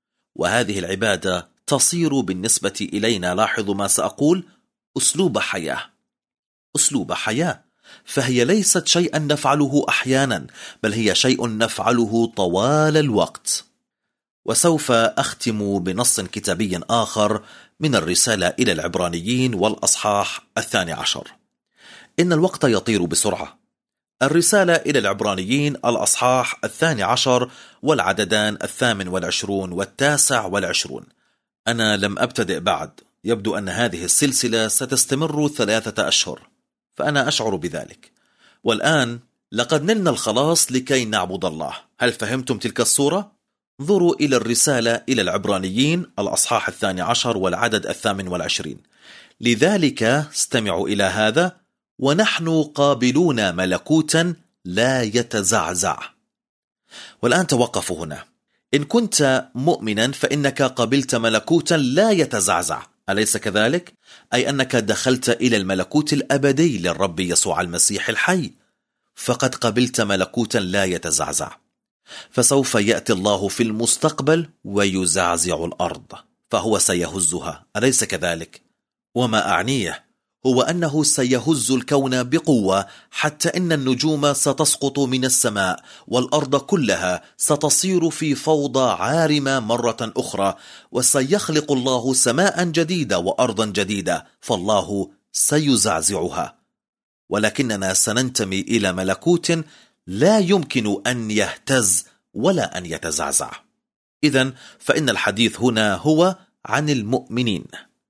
وهذه العبادة تصير بالنسبة إلينا، لاحظوا ما سأقول، أسلوب حياة. أسلوب حياة، فهي ليست شيئا نفعله أحيانا، بل هي شيء نفعله طوال الوقت. وسوف أختم بنص كتابي آخر من الرسالة إلى العبرانيين والأصحاح الثاني عشر. إن الوقت يطير بسرعة. الرسالة إلى العبرانيين الأصحاح الثاني عشر والعددان الثامن والعشرون والتاسع والعشرون. أنا لم أبتدئ بعد، يبدو أن هذه السلسلة ستستمر ثلاثة أشهر، فأنا أشعر بذلك. والآن لقد نلنا الخلاص لكي نعبد الله. هل فهمتم تلك الصورة؟ انظروا إلى الرسالة إلى العبرانيين الأصحاح الثاني عشر والعدد الثامن والعشرين. لذلك استمعوا إلى هذا: ونحن قابلون ملكوتا لا يتزعزع. والآن توقفوا هنا. إن كنت مؤمنا فإنك قبلت ملكوتا لا يتزعزع، أليس كذلك؟ أي أنك دخلت إلى الملكوت الأبدي للرب يسوع المسيح الحي، فقد قبلت ملكوتا لا يتزعزع. فسوف يأتي الله في المستقبل ويزعزع الأرض، فهو سيهزها، أليس كذلك؟ وما أعنيه هو أنه سيهز الكون بقوة، حتى إن النجوم ستسقط من السماء، والأرض كلها ستصير في فوضى عارمة مرة أخرى، وسيخلق الله سماء جديدة وأرضا جديدة، فالله سيزعزعها. ولكننا سننتمي إلى ملكوت لا يمكن أن يهتز ولا أن يتزعزع. إذن فإن الحديث هنا هو عن المؤمنين.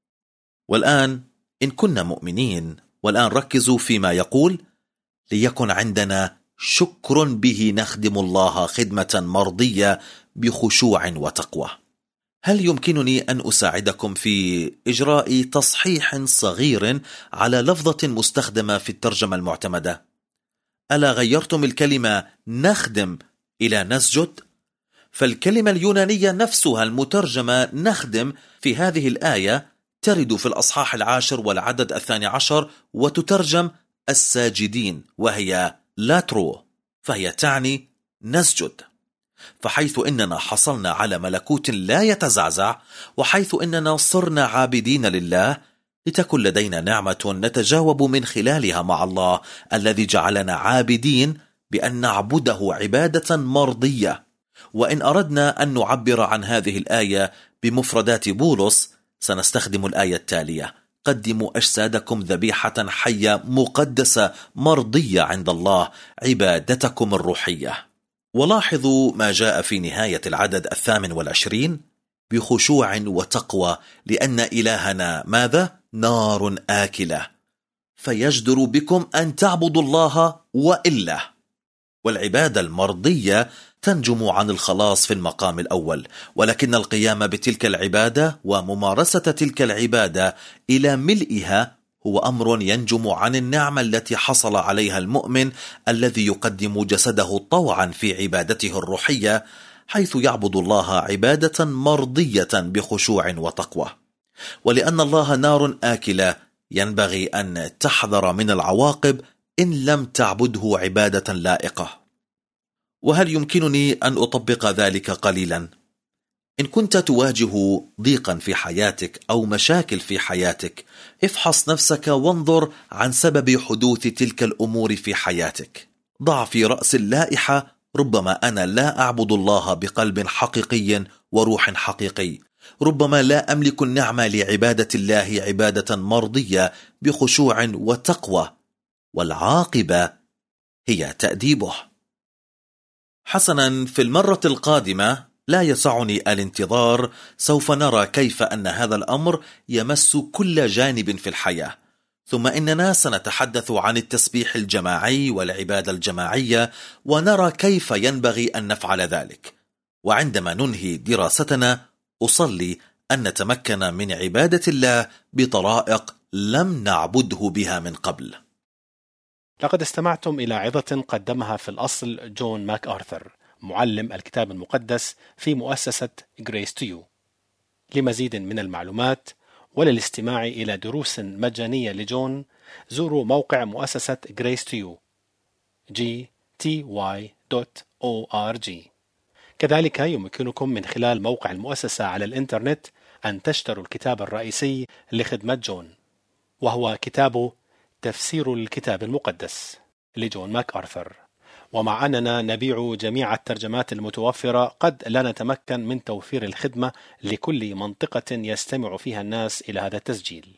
والآن إن كنا مؤمنين، والآن ركزوا فيما يقول: ليكن عندنا شكر به نخدم الله خدمة مرضية بخشوع وتقوى. هل يمكنني أن أساعدكم في إجراء تصحيح صغير على لفظة مستخدمة في الترجمة المعتمدة؟ ألا غيرتم الكلمة نخدم إلى نسجد؟ فالكلمة اليونانية نفسها المترجمة نخدم في هذه الآية ترد في الأصحاح العاشر والعدد الثاني عشر وتترجم الساجدين، وهي لاترو، فهي تعني نسجد. فحيث إننا حصلنا على ملكوت لا يتزعزع، وحيث إننا صرنا عابدين لله، لتكن لدينا نعمة نتجاوب من خلالها مع الله الذي جعلنا عابدين بأن نعبده عبادة مرضية. وإن أردنا أن نعبر عن هذه الآية بمفردات بولس، سنستخدم الآية التالية: قدموا أجسادكم ذبيحة حية مقدسة مرضية عند الله، عبادتكم الروحية. ولاحظوا ما جاء في نهاية العدد الثامن والعشرين: بخشوع وتقوى، لأن إلهنا ماذا؟ نار آكلة، فيجدر بكم أن تعبدوا الله وإلا. والعبادة المرضية تنجم عن الخلاص في المقام الأول، ولكن القيام بتلك العبادة وممارسة تلك العبادة إلى ملئها هو أمر ينجم عن النعمة التي حصل عليها المؤمن الذي يقدم جسده طوعا في عبادته الروحية، حيث يعبد الله عبادة مرضية بخشوع وتقوى. ولأن الله نار آكلة، ينبغي أن تحذر من العواقب إن لم تعبده عبادة لائقة. وهل يمكنني أن أطبق ذلك قليلا؟ إن كنت تواجه ضيقا في حياتك أو مشاكل في حياتك، افحص نفسك وانظر عن سبب حدوث تلك الأمور في حياتك. ضع في رأس اللائحة: ربما أنا لا أعبد الله بقلب حقيقي وروح حقيقي، ربما لا أملك النعمة لعبادة الله عبادة مرضية بخشوع وتقوى، والعاقبة هي تأديبه. حسنا، في المرة القادمة لا يسعني الانتظار، سوف نرى كيف أن هذا الأمر يمس كل جانب في الحياة. ثم إننا سنتحدث عن التسبيح الجماعي والعبادة الجماعية، ونرى كيف ينبغي أن نفعل ذلك. وعندما ننهي دراستنا أصلي أن نتمكن من عبادة الله بطرائق لم نعبده بها من قبل. لقد استمعتم إلى عظة قدمها في الأصل جون ماك آرثر، معلم الكتاب المقدس في مؤسسة Grace to You. لمزيد من المعلومات وللاستماع إلى دروس مجانية لجون، زوروا موقع مؤسسة Grace to You جي تي واي دوت أو آر جي. كذلك يمكنكم من خلال موقع المؤسسة على الإنترنت أن تشتروا الكتاب الرئيسي لخدمة جون، وهو كتابه تفسير الكتاب المقدس لجون ماك آرثر. ومع أننا نبيع جميع الترجمات المتوفرة، قد لا نتمكن من توفير الخدمة لكل منطقة يستمع فيها الناس إلى هذا التسجيل.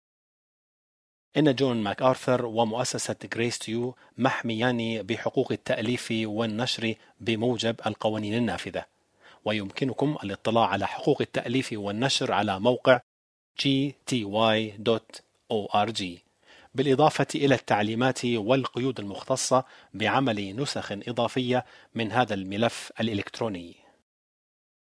إن جون ماك آرثر ومؤسسة جريس تيو محميان بحقوق التأليف والنشر بموجب القوانين النافذة، ويمكنكم الاطلاع على حقوق التأليف والنشر على موقع جي تي واي دوت أو آر جي، بالإضافة إلى التعليمات والقيود المختصة بعمل نسخ إضافية من هذا الملف الإلكتروني.